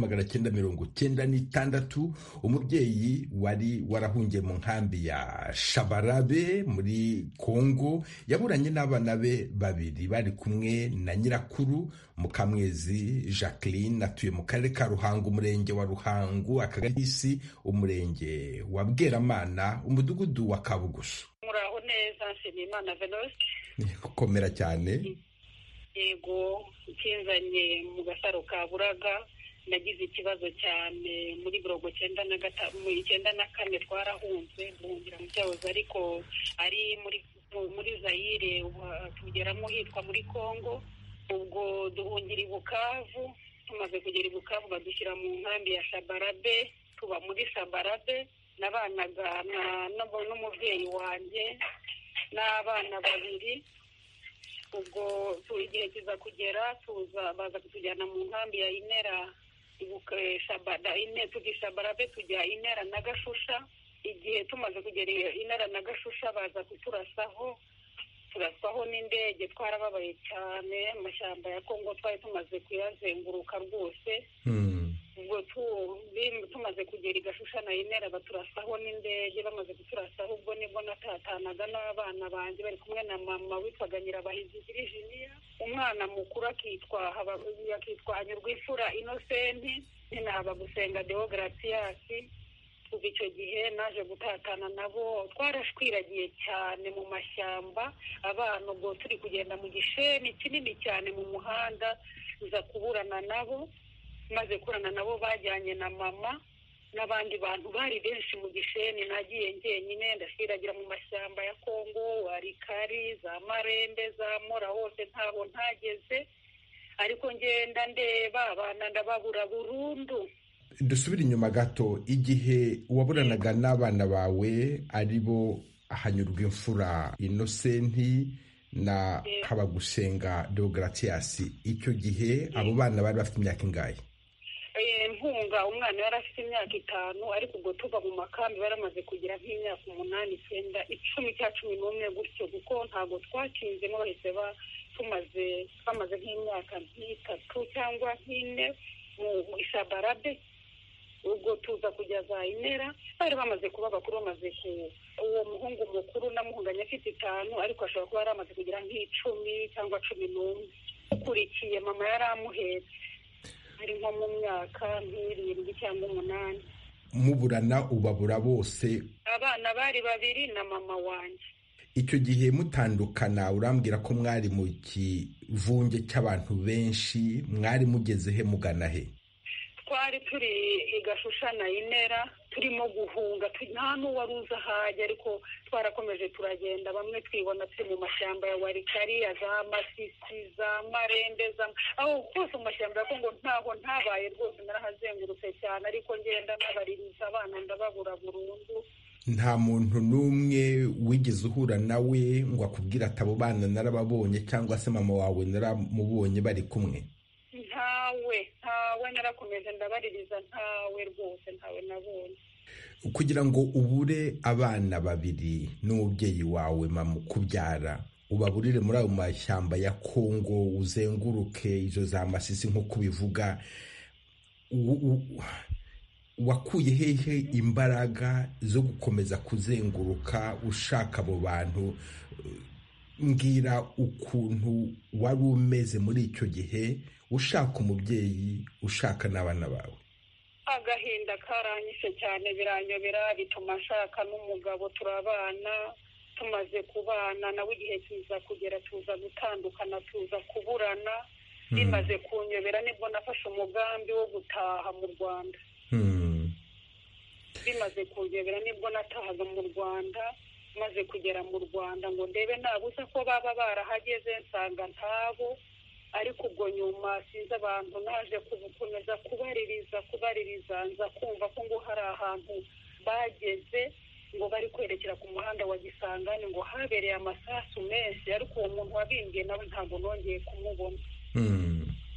A: w'1996 umubyeyi wari warahungiye mu nkambi ya Shabarabe muri Kongo yaburanye n'abana be babiri bari kumwe na nyirakuru Mukamwezi Jacqueline, atuye mu karere ka Ruhango, umurenge wa Ruhango, akagari umurenge wa Bweramana, umudugudu wa Kabugusu.
F: Muraho neza, Nshimiyimana Venuste.
A: Gukomera cyane.
F: Yego, ukinzanye mu Gasaro Kaburaga, nagize ikibazo cyane muri 1994 twarahunze duhungira mu cyahoze ariko ari muri Zaire, tugeramo hitwa muri Kongo. Ubwo duhungira i Bukavu, tumaze kugera i Bukavu badushyira mu nkambi ya Shabarabe. Tuba muri Shabarabe, nabanaga n'umubyeyi wanjye n'abana babiri. Ubwo igihe kiza kugera baza kutujyana mu nkambi ya Inera, Shabarabe tujya Inera na Gashusha. Igihe tumaze kugera Inera na Gashusha baza kuturaswaho n'indege. Twarababaye cyane, amashyamba ya Kongo twari tumaze kuyazenguruka rwose. Ubwo tumaze kugera i Gashusha na Inera baturasaho n'indege. Bamaze kuturasaho ubwo nibwo natatanaga n'abana banjye bari kumwe na mama witwaga Nyirabahizi Virginia. Umwana mukuru akitwa Hanyurwimfura Innocent, nyina Habagusenga Deogratias. Kuva icyo gihe naje gutatana nabo, twarashwiragiye cyane mu mashyamba. Abana ubwo turi kugenda mu gisheni kinini cyane mu muhanda, uza kuburana nabo. Maze kurana nabo bajyanye na mama n'abandi bantu bari benshi mu gisheni. Nagiye njyenyine ndashiragira mu mashyamba ya Kongo, Warikari, za Marembe, za Mora, hose ntaho ntageze. Ariko ngenda ndeba abana ndababura burundu.
A: Dusubira inyuma gato, igihe waburanaga n'abana bawe ari bo Hanyurwimfura Innocent na Habagusenga Deogratias, icyo gihe abo bana bari bafite imyaka ingahe?
F: Mpunga umwana yari afite imyaka 5, ariko ubwo tuva mu makambi baramaze kugira nk'imyaka 8, 9, 10 cyangwa 11 gutyo, kuko ntabwo twakinzemo bahise bamaze nk'imyaka 3 cyangwa 4 mu Shabarabe. Ubwo tuza kujya za Inera, bari bamaze kuba bakuru, bamaze uwo muhungu mukuru namuhunganye afite 5, ariko ashobora kuba yari amaze kugira nk'icumi cyangwa 11. Ukurikiye mama yari amuhetse, ari nko mu myaka 7 cyangwa 8.
A: Muburana ubabura bose?
F: Abana bari 2 na mama wanjye.
A: Icyo gihe mutandukana urambwira ko mwari mu kivunge cy'abantu benshi, mwari mugeze he, mugana he?
F: Twari turi i Gashusha na Inera turimo guhunga, nta n'uwari uzi ahajya, ariko twarakomeje turagenda. Bamwe twibona turi mu mashyamba ya Warikari, za Masisi, za Marembe, aho hose mu mashyamba ya Kongo ntaho ntabaye rwose, narahazengurutse cyane. Ariko ngenda nabaririza abana ndababura burundu.
A: Nta muntu n'umwe wigeze uhura nawe ngo akubwire ati abo bana narababonye, cyangwa se mama wawe naramubonye bari kumwe? Ntawe narakomeje ndabaririza, ntawe rwose, ntawe nabonye. Kugira ngo ubure abana babiri n'umubyeyi wawe mama ukubyara, ubaburire muri ayo mashyamba ya Kongo, uzenguruke izo za Masisi nk'uko bivuga, wakuye hehe imbaraga zo gukomeza kuzenguruka ushaka abo bantu? Mbwira ukuntu wari umeze muri icyo gihe, ushaka umubyeyi, ushaka n'abana bawe.
F: Agahinda karanyishe cyane, biranyobera, bituma nshaka n'umugabo. Turabana, tumaze kubana nawe igihe kiza kugera, tuza gutandukana, tuza kuburana. Bimaze kunyobera nibwo nafashe umugambi wo gutaha mu Rwanda. Bimaze kunyobera nibwo natahaga mu Rwanda. Maze kugera mu Rwanda ngo ndebe nabuza ko baba barahageze, nsanga ntabo. Ariko ubwo nyuma sinzi abantu naje kubukomeza kubaririza nza kumva ko ngo hari ahantu bageze, ngo bari kwerekera ku muhanda wa Gisangani, ngo habereye amasasu menshi. Ariko uwo muntu wabimbwiye nawe ntabwo nongeye kumubona.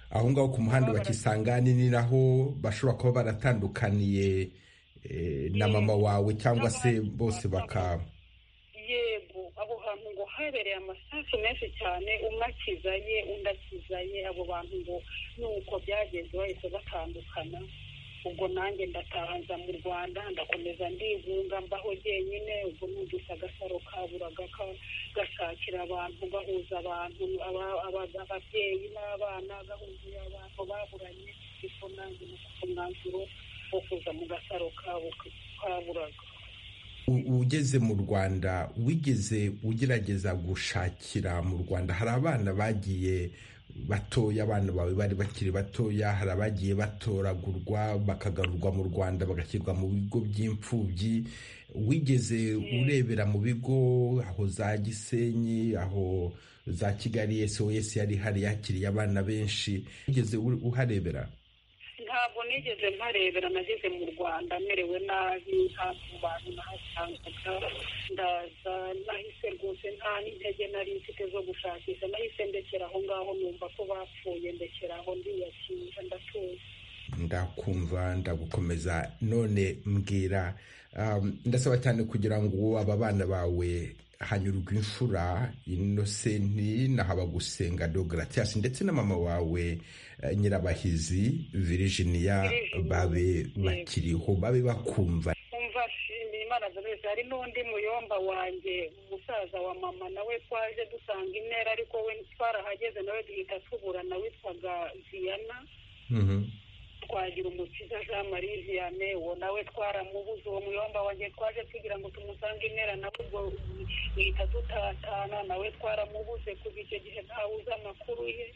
A: aho ngaho ku muhanda wa Kisangani ni naho bashobora kuba baratandukaniye na mama wawe cyangwa se bose baka
F: yego abo hantu ngo habereye amasasu menshi cyane, umwe akizaye undi akizaye, abo bantu ngo nuko byagenze bahise batandukana. Ubwo nanjye ndataha nza mu Rwanda ndakomeza ndivunga mbaho jyenyine. Ubwo numvise agasaro kaburaga gashakira abantu, gahuza abantu, ababyeyi n'abana, gahuza abantu baburanye. Ariko nanjye nafashe umwanzuro wo kuza mu gasaro kaburaga.
A: Ugeze mu Rwanda wigeze ugerageza gushakira mu Rwanda? Hari abana bagiye batoya, abana bawe bari bakiri batoya, hari abagiye batoragurwa bakagarurwa mu Rwanda bagashyirwa mu bigo by'imfubyi. Wigeze urebera mu bigo aho za Gisenyi, aho za Kigali SOS yari hari yakiriye abana benshi? Wigeze uharebera?
F: Ntabwo nigeze mparebera, nageze mu Rwanda merewe nabi, nta bantu nahasangaga. Ndaza nahise rwose nta n'intege nari mfite zo gushakisha, nahise ndekera aho ngaho, numva ko bapfuye, ndekera aho ndiyakira ndatuza.
A: Ndakumva, ndagukomeza. None mbwira, ndasaba cyane kugira ngo aba bana bawe Hanyurwa Imfura Innocent na Habagusenga Deogratias ndetse na mama wawe Nyirabahizi Virginia babe bakiriho, babe bakumva.
F: Umva Imana Vanessa, hari n'undi muyomba wanjye umusaza wa mama, nawe twaje dusanga intera, ariko we twarahageze nawe duhita tuburana, witwaga Viana. Twagira Umukiza Jean Marie Vianney, uwo nawe twaramubuze. Uwo muyomba wanjye twaje tugira ngo tumusange intera, nawe ubwo duhita dutatana, nawe twaramubuze. Kuva icyo gihe ntawuzi amakuru ye.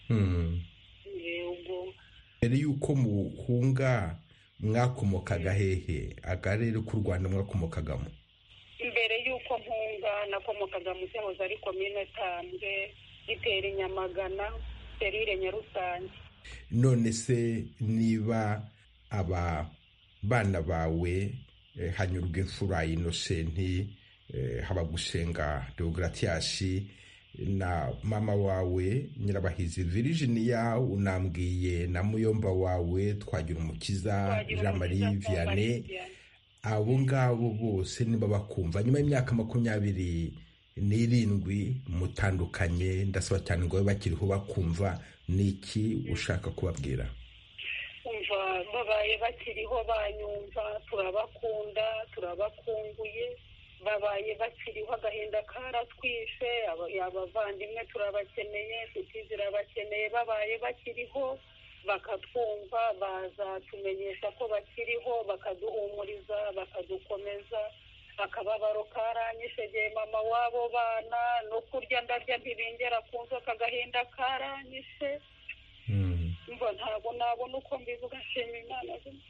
F: Ubwo
A: mbere y'uko muhunga mwakomokaga hehe? Akarere k'u Rwanda mwakomokagamo?
F: Imbere y'uko mpunga nakomokaga mu cyahoze ari komine Tambwe, Gitera, Nyamagana, Serire, Nyarusange.
A: None se niba aba bana bawe Hanyurwa Imfura Innocent, Habagusenga Deogratias na mama wawe Nyirabahizi Virginia, unambwiye na muyomba wawe Twagira Umukiza Jean Marie Vianney, abo ngabo bose niba bakumva nyuma y'imyaka 27 mutandukanye, ndasaba cyane ngo bakiriho bakumva, niki ushaka kubabwira?
F: Umva babaye bakiriho banyumva, turabakunda, turabakumbuye. Babaye bakiriho, agahinda karatwishe, abavandimwe turabakeneye, inshuti zirabakeneye. Babaye bakiriho bakatwumva, bazatumenyesha ko bakiriho, bakaduhumuriza, bakadukomeza. Akababaro karanyishegeye mama wabo bana, no kurya ndarya ntibingera ku nzoka, agahinda karanyishe. Mva ntabwo nabona uko mbivuga. Nshima Imana.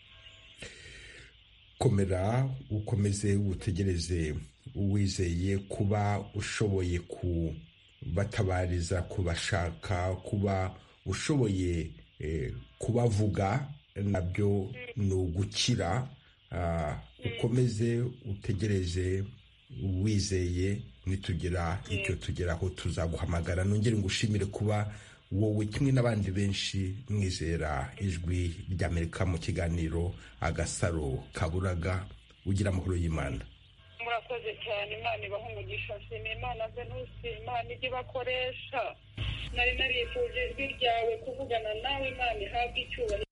A: Komera, ukomeze utegereze, uwizeye kuba ushoboye kubatabariza, kubashaka, kuba ushoboye kubavuga, nabyo ni ugukira. Ukomeze utegereze wizeye, nitugira icyo tugeraho tuzaguhamagara. Nongere ngushimire kuba wowe kimwe n'abandi benshi mwizera Ijwi ry'Amerika mu kiganiro Agasaro Kaburaga. Ugira amahoro y'Imana.
F: Murakoze cyane, Imana ibahe umugisha. Nshima Imana Venusi, Imana ijye ibakoresha. Nari narifuje ijwi ryawe kuvugana nawe, Imana ihabwe icyubahiro.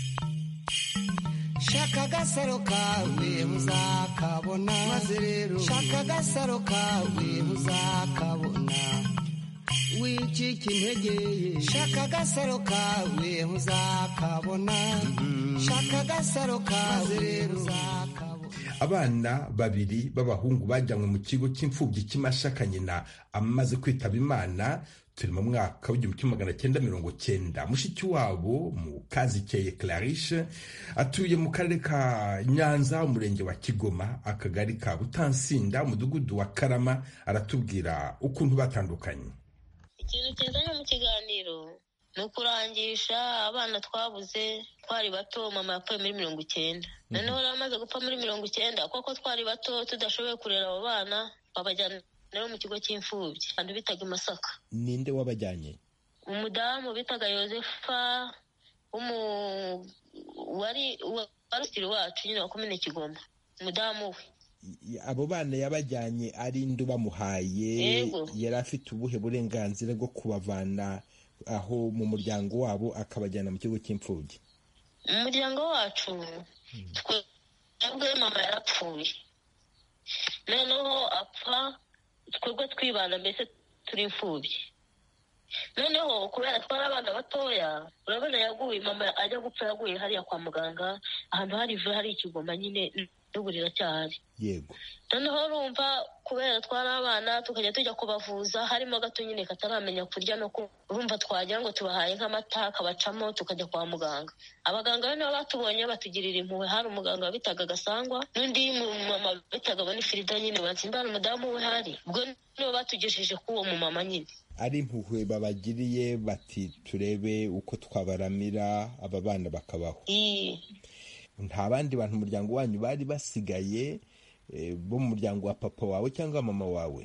E: Shaka agasaro kawe uzakabona, maze rero shaka agasaro kawe uzakabona. Wicika intege, shaka agasaro kawe uzakabona. Shaka agasaro kawe uzakabona.
A: Abana babiri b'abahungu bajyanywe mu kigo cy'imfubyi cy'Imashaka nyina amaze kwitaba Imana. Turi mu mwaka w'1990. Mushiki wabo Mukazikeye Clarice atuye mu karere ka Nyanza, umurenge wa Kigoma, akagari ka Butansinda, umudugudu wa Karama. Aratubwira ukuntu batandukanye.
I: Ikintu kizanye mu kiganiro ni ukurangisha abana twabuze. Twari bato, mama yapfuye muri 90. Noneho rero amaze gupfa muri 90, kuko twari bato tudashoboye kurera abo bana, babajyana mu kigo cy'imfubyi, abantu bitaga Masaka.
G: Ninde wabajyanye?
I: umudamu bitaga Yosefa wari usiri wacu nyine wa komine Kigoma, umudamu we.
A: Abo bana yabajyanye ari ndu bamuhaye, yari afite ubuhe burenganzira bwo kubavana aho mu muryango wabo akabajyana mu kigo cy'imfubyi?
I: Mu muryango wacu twebwe mama yarapfuye, noneho apfa twebwe twibana, mbese turi imfubyi. Noneho kubera twari abana batoya, urabona yaguye, mama ajya gupfa yaguye hariya kwa muganga, ahantu hari Ikigoma nyine n'uburira cyahari.
A: Yego.
I: Noneho urumva kubera twari abana tukajya tujya kubavuza, harimo gato nyine kataramenya kurya no urumva twagira ngo tubahaye nk'amata kabacamo tukajya kwa muganga. Abaganga nibo batubonye batugirira impuhwe, hari umuganga bitaga Gasangwa n'undi mama bitaga Bonifrida nyine batsimbara umudamu we hari. Ubwo nibo batugejeje k'uwo mu mama nyine.
A: Ari impuhwe babagiriye bati turebe uko twabaramira aba bana bakabaho. Nta bandi bantu mu muryango wanyu bari basigaye bo mu muryango wa papa wawe cyangwa mama wawe?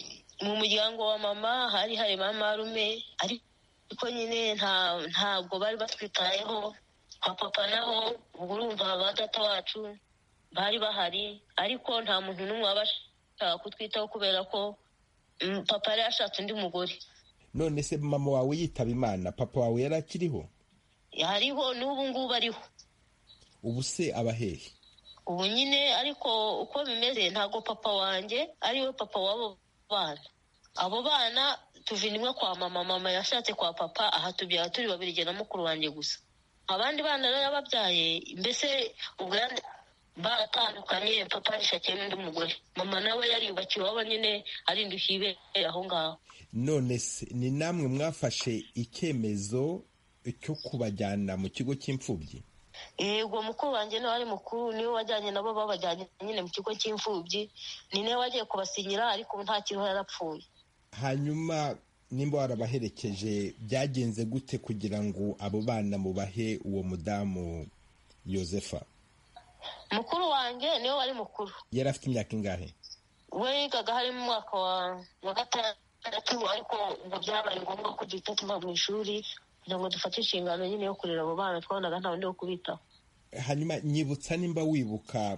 I: Mu muryango wa mama hari mama rume, ariko nyine ntabwo bari batwitayeho. Kwa papa naho urumva ba data wacu bari bahari, ariko nta muntu n'umwe wabashaka kutwitaho kubera ko papa yari yashatse undi mugore.
A: None se mama wawe yitaba Imana, papa wawe yari akiriho?
I: Hariho n'ubu ngubu ariho.
A: Ubu se abahehe?
I: Ubu nyine ariko uko bimeze ntago papa wanjye ariwe papa w'abo bana. Abo bana tuvinimwe kwa mama, mama yashatse kwa papa, aha tubyara turi babiri jye na mukuru wanjye gusa. Abandi bana rero yababyaye, mbese ubwo baratandukanye, papa yashakiye n'undi mugore, mama nawe yariyubakiye waba nyine arindukiye aho ngaho.
A: None se ni namwe mwafashe icyemezo cyo kubajyana mu kigo cy'imfubyi?
I: Yego, mukuru wanjye nawe ari mukuru, niwe wajyanye nabo babajyanye nyine mu kigo cy'imfubyi, ni nawe wagiye kubasinyira, ariko ubu nta kiriho, yarapfuye.
A: Hanyuma nimba warabaherekeje byagenze gute kugira ngo abo bana mubahe uwo mudamu Yosefa?
I: Mukuru wanjye niwe wari mukuru.
A: Yari afite imyaka ingahe?
I: We yigaga hari mu mwaka wa gatandatu, ariko ngo byabaye ngombwa ko duhita tuva mu ishuri kugira ngo dufate inshingano nyine yo kurera abo bana, twabonaga nta wundi wo kubitaho.
A: Hanyuma nyibutsa nimba wibuka,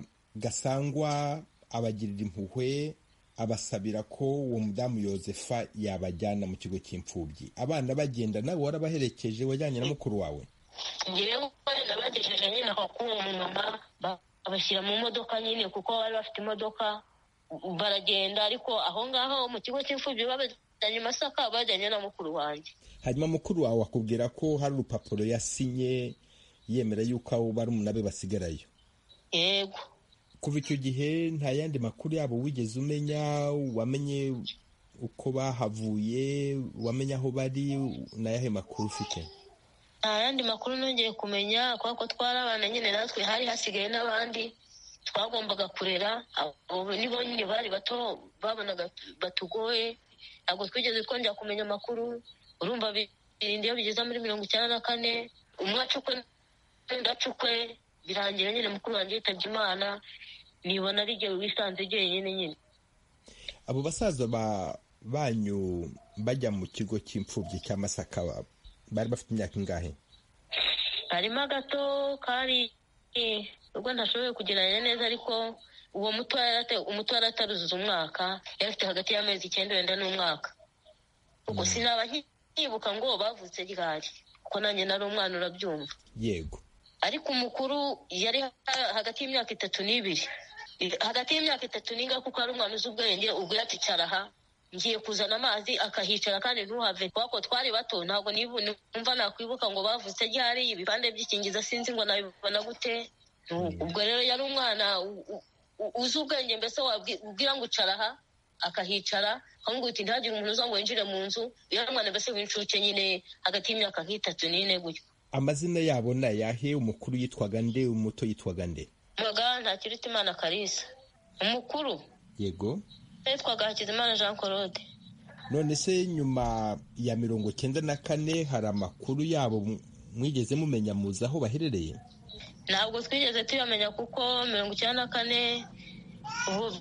A: Gasangwa abagirira impuhwe abasabira ko uwo mudamu Yosefa yabajyana mu kigo cy'imfubyi. Abana bagenda nawe warabaherekeje, wajyanye na mukuru wawe?
I: Ngewe nabagejeje nyine aho k'uwo mumama, babashyira mu modoka nyine kuko bari bafite imodoka, baragenda. Ariko aho ngaho mu kigo cy'imfubyi babajyanye Masaka, bajyanye na mukuru wanjye.
A: Hanyuma mukuru wawe akubwira ko hari urupapuro yasinye yemera yuko abo barumuna be basigarayo?
I: Yego.
A: Kuva icyo gihe nta yandi makuru yabo wigeze umenya? Wamenye uko bahavuye? Wamenye aho bari? Nayahe makuru ufite?
I: Nta yandi makuru nongeye kumenya, kubera ko twari abana nyine, natwe hari hasigaye n'abandi twagombaga kurera. Abo nibo nyine bari bato, babonaga batugoye, ntabwo twigeze twongera kumenya amakuru. Urumva birinde iyo bigeze muri 94, umwe acukwe ndacukwe, birangira nyine mukuru wanjye yitabye Imana, nibona ari igihe wisanze jyenyine nyine.
A: Abo basaza banyu bajya mu kigo cy'imfubyi cya Masaka bari bafite imyaka ingahe?
I: Harimo gato kari, ubwo ntashoboye kugereranya neza, ariko uwo muto yari ataruzuza umwaka, yari afite hagati y'amezi 9 wenda n'umwaka. Ubwo sinaba nkibuka ngo bavutse ryari, kuko nanjye nari umwana, urabyumva.
A: Yego.
I: Ariko umukuru yari hagati y'imyaka 3 n'ibiri, hagati y'imyaka 3 n'inga, kuko ari umwana uzi ubwenge. Ubwo yaticara aha, ngiye kuzana amazi akahicara, kandi ntuhave, kuko twari bato, ntabwo numva nakwibuka ngo bavutse ryari. Ibipande by'ikingiza sinzi ngo nabibona gute. Ubwo rero yari umwana uzi ubwenge, mbese wabwira ngo ucara aha akahicara, ahubwo uti ntihagire umuntu uza ngo winjire mu nzu. Yari umwana mbese w'incuke nyine, hagati y'imyaka 3 n'ine gutyo.
A: Amazina yabo ni ayahe? Umukuru yitwaga nde? Umuto yitwaga nde?
I: Mwaga Ntakirutimana Kalisa. Umukuru?
A: Yego.
I: Yitwaga Hakizimana Jean Claude.
A: None se nyuma ya 94 hari amakuru yabo mwigeze mumenya muzi aho baherereye?
I: Ntabwo twigeze tuyamenya, kuko 94 ubu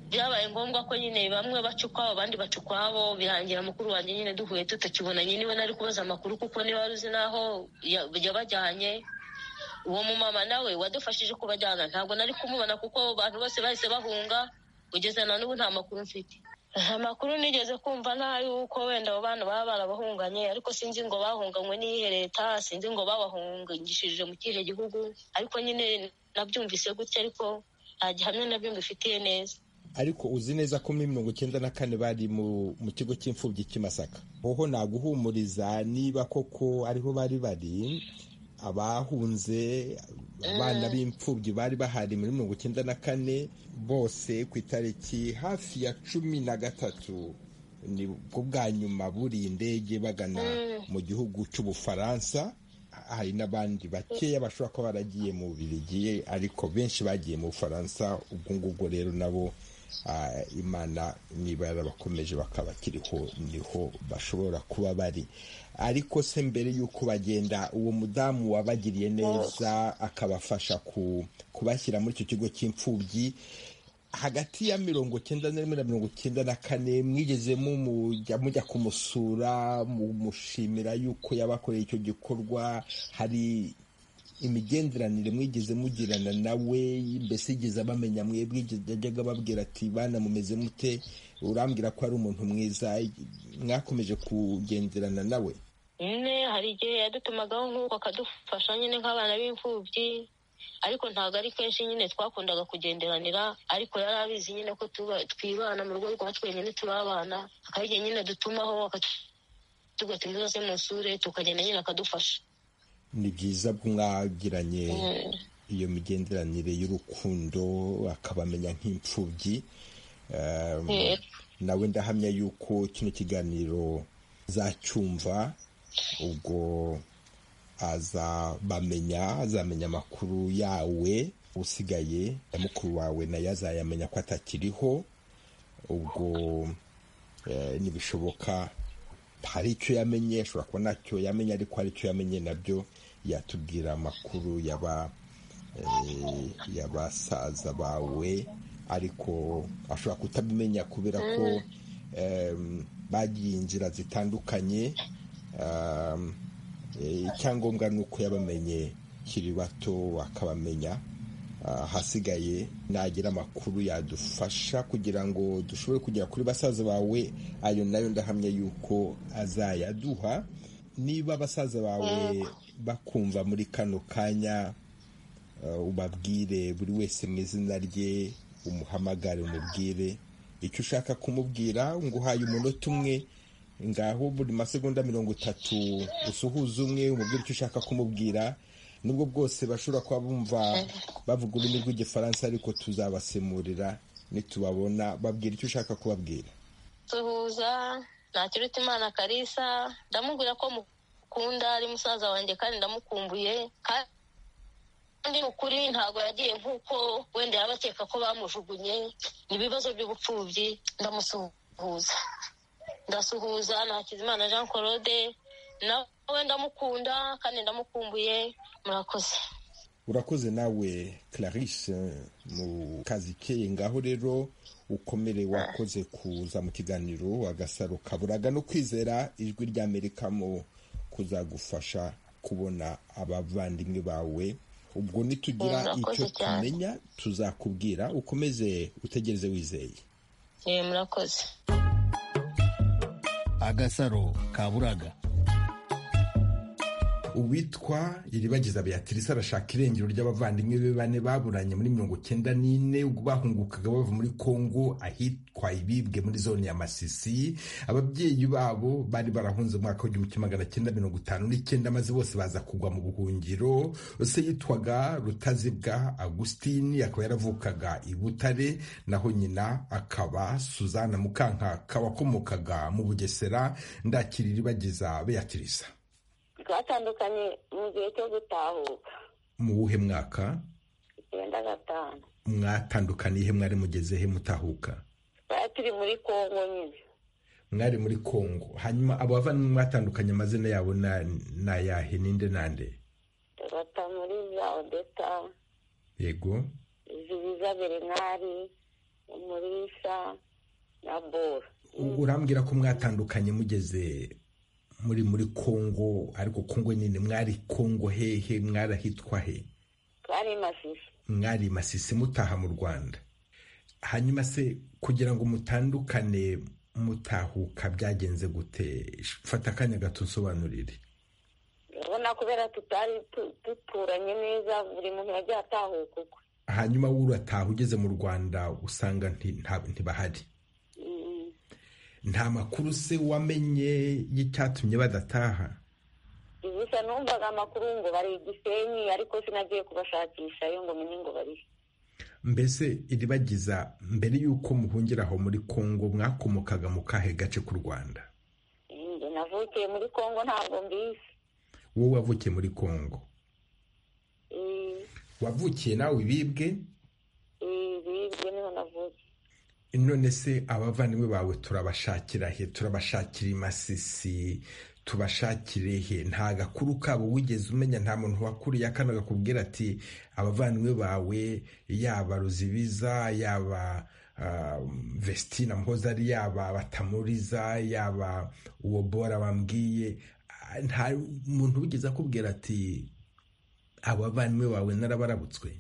I: byabaye ngombwa ko nyine bamwe baca ukwabo abandi baca ukwabo, birangira mukuru wanjye nyine duhuye tutakibonanye. Niwe nari kubaza amakuru kuko niba wari uzi n'aho yabajyanye. Uwo mumama nawe wadufashije kubajyana ntabwo nari kumubona kuko abantu bose bahise bahunga, kugeza na n'ubu nta makuru mfite. Amakuru nigeze kumva nta yuko wenda abo bana baba barabahunganye, ariko sinzi ngo bahunganywe n'iyihe leta, sinzi ngo babahungishije mu kihe gihugu, ariko nyine nabyumvise gutya, ariko nta gihamya nabyo mbifitiye neza.
A: Ariko uzi neza ko muri 1994 bari mu kigo cy'imfubyi cy'Imasaka. Hoho naguhumuriza niba koko ariho bari abahunze abana b'imfubyi bari bahari muri 1994 bose ku itariki hafi ya 13 ni bwo bwa nyuma buri indege bagana mu gihugu cy'Ubufaransa. Hari n'abandi bakeya bashobora kuba baragiye mu Bubiligi, ariko benshi bagiye mu Bufaransa. Ubwo ngubwo rero nabo Imana niba yarabakomeje bakaba kiriho niho bashobora kuba bari. Ariko se mbere y'uko bagenda, uwo mudamu wabagiriye neza akabafasha kubashyira muri icyo kigo cy'imfubyi, hagati ya 1991 na 1994 mwigeze mujya kumusura mumushimira yuko yabakoreye icyo gikorwa? Hari imigenderanire mwigeze mugirana nawe? Mbese yigeze abamenya mwebwe? Yajyaga babwira ati bana mumeze mute? Urambwira ko ari umuntu mwiza. Mwakomeje kugenderana nawe?
I: Hari igihe yadutumagaho nk'uko akadufasha nyine nk'abana b'imfubyi, ariko ntabwo ari kenshi nyine twakundaga kugenderanira. Ariko yari abizi nyine ko twibana mu rugo rwa twenyine turi abana, akayigihe nyine dutumaho tugati muze musure, tukagenda nyine akadufasha.
A: Ni byiza ko mwagiranye iyo migenderanire y'urukundo, akabamenya nk'imfubyi. Nawe ndahamya yuko kino kiganiro zacyumva, ubwo azamenya amakuru yawe. Usigaye ya mukuru wawe nayo azayamenya ko atakiriho. Ubwo nibishoboka hari icyo yamenye, ashobora kuba ntacyo yamenye, ariko hari icyo yamenye nabyo yatubwira amakuru y'abasaza bawe. Ariko ashobora kutabimenya kubera ko bagiye inzira zitandukanye. Icyangombwa ni uko yabamenye kiri bato akabamenya. Hasigaye nagira amakuru yadufasha kugira ngo dushobore kugera kuri basaza bawe, ayo nayo ndahamya yuko azayaduha. Niba basaza bawe bakumva muri kano kanya, ubabwire buri wese mu izina rye, umuhamagare umubwire icyo ushaka kumubwira. Nguhaye umunota umwe, ngaho buri masegonda 30 usuhuza umwe umubwire icyo ushaka kumubwira. Nubwo bwose bashobora kuba bumva bavuga ururimi rw'Igifaransa, ariko tuzabasemurira nitubabona. Babwira icyo ushaka kubabwira.
I: Suhuza Ntakirutimana Kalisa, ndamubwira ko mukunda, ari musaza wanjye kandi ndamukumbuye. Kandi ukuri ntabwo yagiye nk'uko wenda yabakeka ko bamujugunye. Ibibazo by'ubupfubyi. Ndasuhuza Ntakizimana Jean Claude, nawe ndamukunda kandi ndamukumbuye. Murakoze.
A: Urakoze nawe Clarisse mu kazi ke. Ngaho rero ukomere, wakoze kuza mu kiganiro Agasaro Kaburaga no Kwizera Ijwi ry'Amerika mu kuzagufasha kubona abavandimwe bawe. Ubwo nitugira icyo tumenya tuzakubwira. Ukomeze utegereze wizeye.
I: Murakoze.
G: Agasaro Kaburaga.
A: Uwitwa Iribagiza Beatrice arashaka irengero ry'abavandimwe be bane baburanye muri 1994 ubwo bahungukaga bava muri Kongo ahitwa Ibibwe muri zone ya Masisi. Ababyeyi babo bari barahunze mu mwaka wa 1959 maze bose baza kugwa mu buhungiro. Se yitwaga Rutazibwa Agustine, akaba yaravukaga i Butare, naho nyina akaba Suzana Mukankaka wakomokaga mu Bugesera. Ndakira Iribagiza Beatrice.
F: Twatandukanye mu gihe cyo gutahuka.
A: Mu wuhe mwaka?
F: 95.
A: Mwatandukaniye mwari mugeze he mutahuka?
F: Turi muri Kongo nyine.
A: Mwari muri Kongo. Hanyuma abo bavandimwe mwatandukanye amazina yabo na yahe ninde nande?
F: Batamuriza Odeta.
A: Yego.
F: Zibiza Bernari. umurisa na bora.
A: urambwira ko mwatandukanye mugeze muri Kongo, ariko Kongo nyine mwari Kongo hehe, mwarahitwa he?
F: Twari Masisi.
A: Mwari Masisi mutaha mu Rwanda. Hanyuma se kugira ngo mutandukane mutahuka byagenze gute? Fata akanya gato nsobanurire.
F: Urabona kubera tutari duturanye neza, buri muntu yagiye atahuka ukwe.
A: Hanyuma urataha ugeze mu Rwanda usanga ntibahari. Nta makuru se wamenye y'icyatumye badataha?
F: Gusa numvaga amakuru ngo bari Gisenyi, ariko sinagiye kubashakisha yo ngo menye ngo bari.
A: Mbese iribagiza mbere yuko muhungira aho muri Kongo mwakomokaga mu kahe gace ku Rwanda?
F: Navukiye muri Kongo, ntabwo mbizi.
A: Wowe wavukiye muri Kongo? Wavukiye nawe Ibibwe?
F: Ibibwe niho navukiye.
A: None se abavandimwe bawe turabashakira he? Turabashakira i Masisi, tubashakire he? Nta gakuru kabo wigeze umenya? Nta muntu wakuriye akanaga kubwira ati abavandimwe bawe yaba Ruzibiza, yaba Vestina Mhozari, yaba Batamuriza, yaba uwo Bora bambwiye? Nta muntu wigeze akubwira ati abavandimwe bawe narabarabutswe?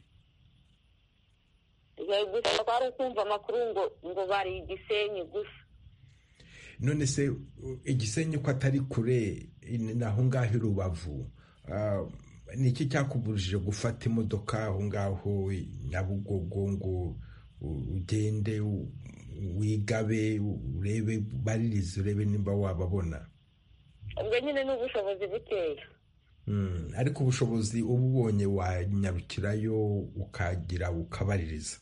F: Gusa twari kumva amakuru ngo bari Gisenyi gusa.
A: None se Igisenyi ko atari kure naho ngaho i Rubavu, ni iki cyakubujije gufata imodoka aho ngaho Nyabugogo ngo ugende wigabe urebe baririze, urebe nimba wababona?
F: Ubwo nyine n'ubushobozi bukeya.
A: Ariko ubushobozi ububonye wanyarukirayo ukagira ukabaririza?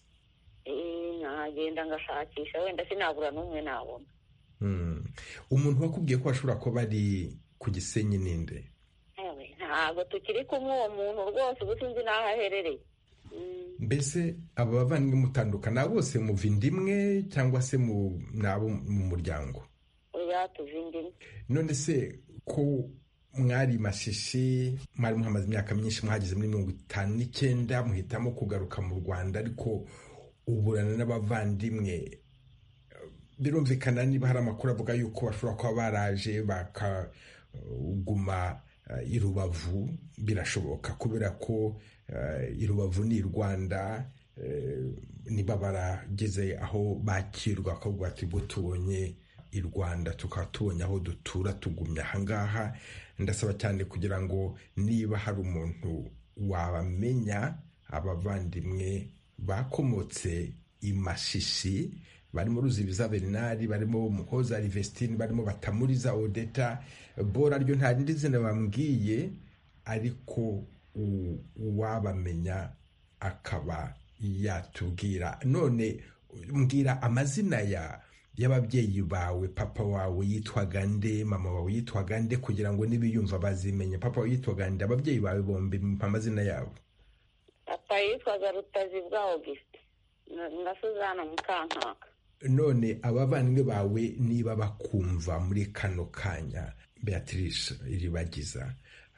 F: Nagenda ngashakisha, wenda sinabura n'umwe nabona.
A: Umuntu wakubwiye ko ashobora kuba ari ku Gisenyi ninde?
F: Ntabwo tukiri kumwe uwo muntu rwose, ubu sinzi n'aho aherereye.
A: Mbese aba bavandimwe mutandukana bose muva inda imwe cyangwa se nabo mu muryango?
F: Oya, tuva inda imwe.
A: None se ko mwari Masisi, mwari muhamaze imyaka myinshi, mwageze muri 59 muhitamo kugaruka mu Rwanda, ariko uburana n'abavandimwe, birumvikana niba hari amakuru avuga yuko bashobora kuba baraje bakaguma i Rubavu, birashoboka kubera ko i Rubavu ni Rwanda. Niba barageze aho bakirwa akavuga ati bwo tubonye i Rwanda tukaba tubonye aho dutura, tugumya ahangaha. Ndasaba cyane kugira ngo niba hari umuntu wabamenya abavandimwe bakomotse i Masisi, barimo Ruzibiza Bernard, barimo Mhozari Vestine, barimo Batamuriza Odeta, Bora ryo nta rindi zina bambwiye, ariko uwabamenya akaba yatubwira. None mbwira amazina y'ababyeyi bawe. Papa wawe yitwaga nde? Mama wawe yitwaga nde? kugira ngo nibiyumva bazimenya. Papa wawe yitwaga nde? Ababyeyi bawe bombi amazina yabo?
F: Papa yitwaga Rutazibwa Auguste na Suzana Mukankaka.
A: None abavandimwe bawe niba bakumva muri kano kanya, Beatrice Iribagiza,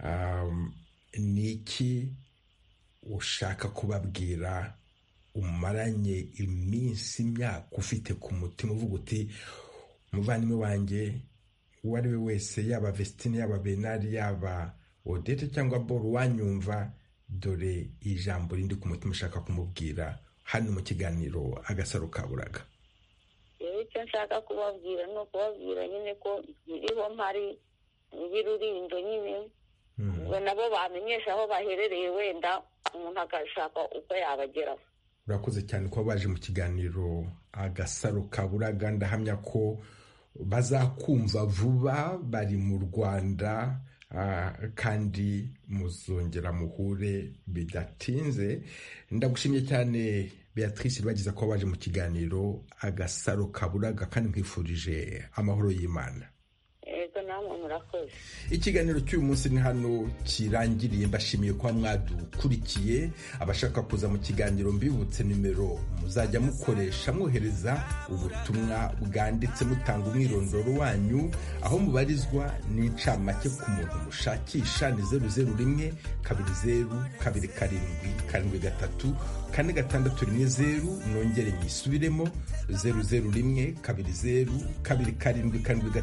A: niki ushaka kubabwira umaranye iminsi, imyaka ufite ku mutima uvuga uti umuvandimwe wanjye uwo ari we wese, yaba Vestine, yaba Bernard, yaba Odette cyangwa Boro, wanyumva, dore ijambo rindi ku mutima ushaka kumubwira hano mu kiganiro Agasaro Kaburaga?
F: Icyo nshaka kubabwira ni ukubabwira nyine ko iriho mpari y'Rulindo nyine, ngo nabo bamenyesha aho baherereye, wenda umuntu agashaka uko yabageraho.
A: Urakoze cyane kuba baje mu kiganiro Agasaro Kaburaga. Ndahamya ko bazakumva vuba, bari mu Rwanda, kandi muzongera muhure bidatinze. Ndagushimye cyane Beatrice Iribagiza ko baje mu kiganiro Agasaro Kaburaga, kandi nkwifurije amahoro y'Imana.
F: Ego namwe murakoze.
A: Ikiganiro cy'uyu munsi ni hano kirangiriye. Mbashimiye kuba mwadukurikiye. Abashaka kuza mu kiganiro mbibutse nimero muzajya mukoresha mwohereza ubutumwa bwanditse mutanga umwirondoro wanyu, aho mubarizwa n'incamake ku muntu mushakisha ni 001 20 2karindwi 73 4 nongere nyisubiremo 001 20 2karindwi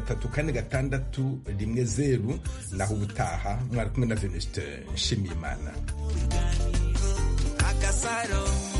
A: 4 naho ubutaha mwari kumwe na Venuste Nshimiyimana.
E: Agasaro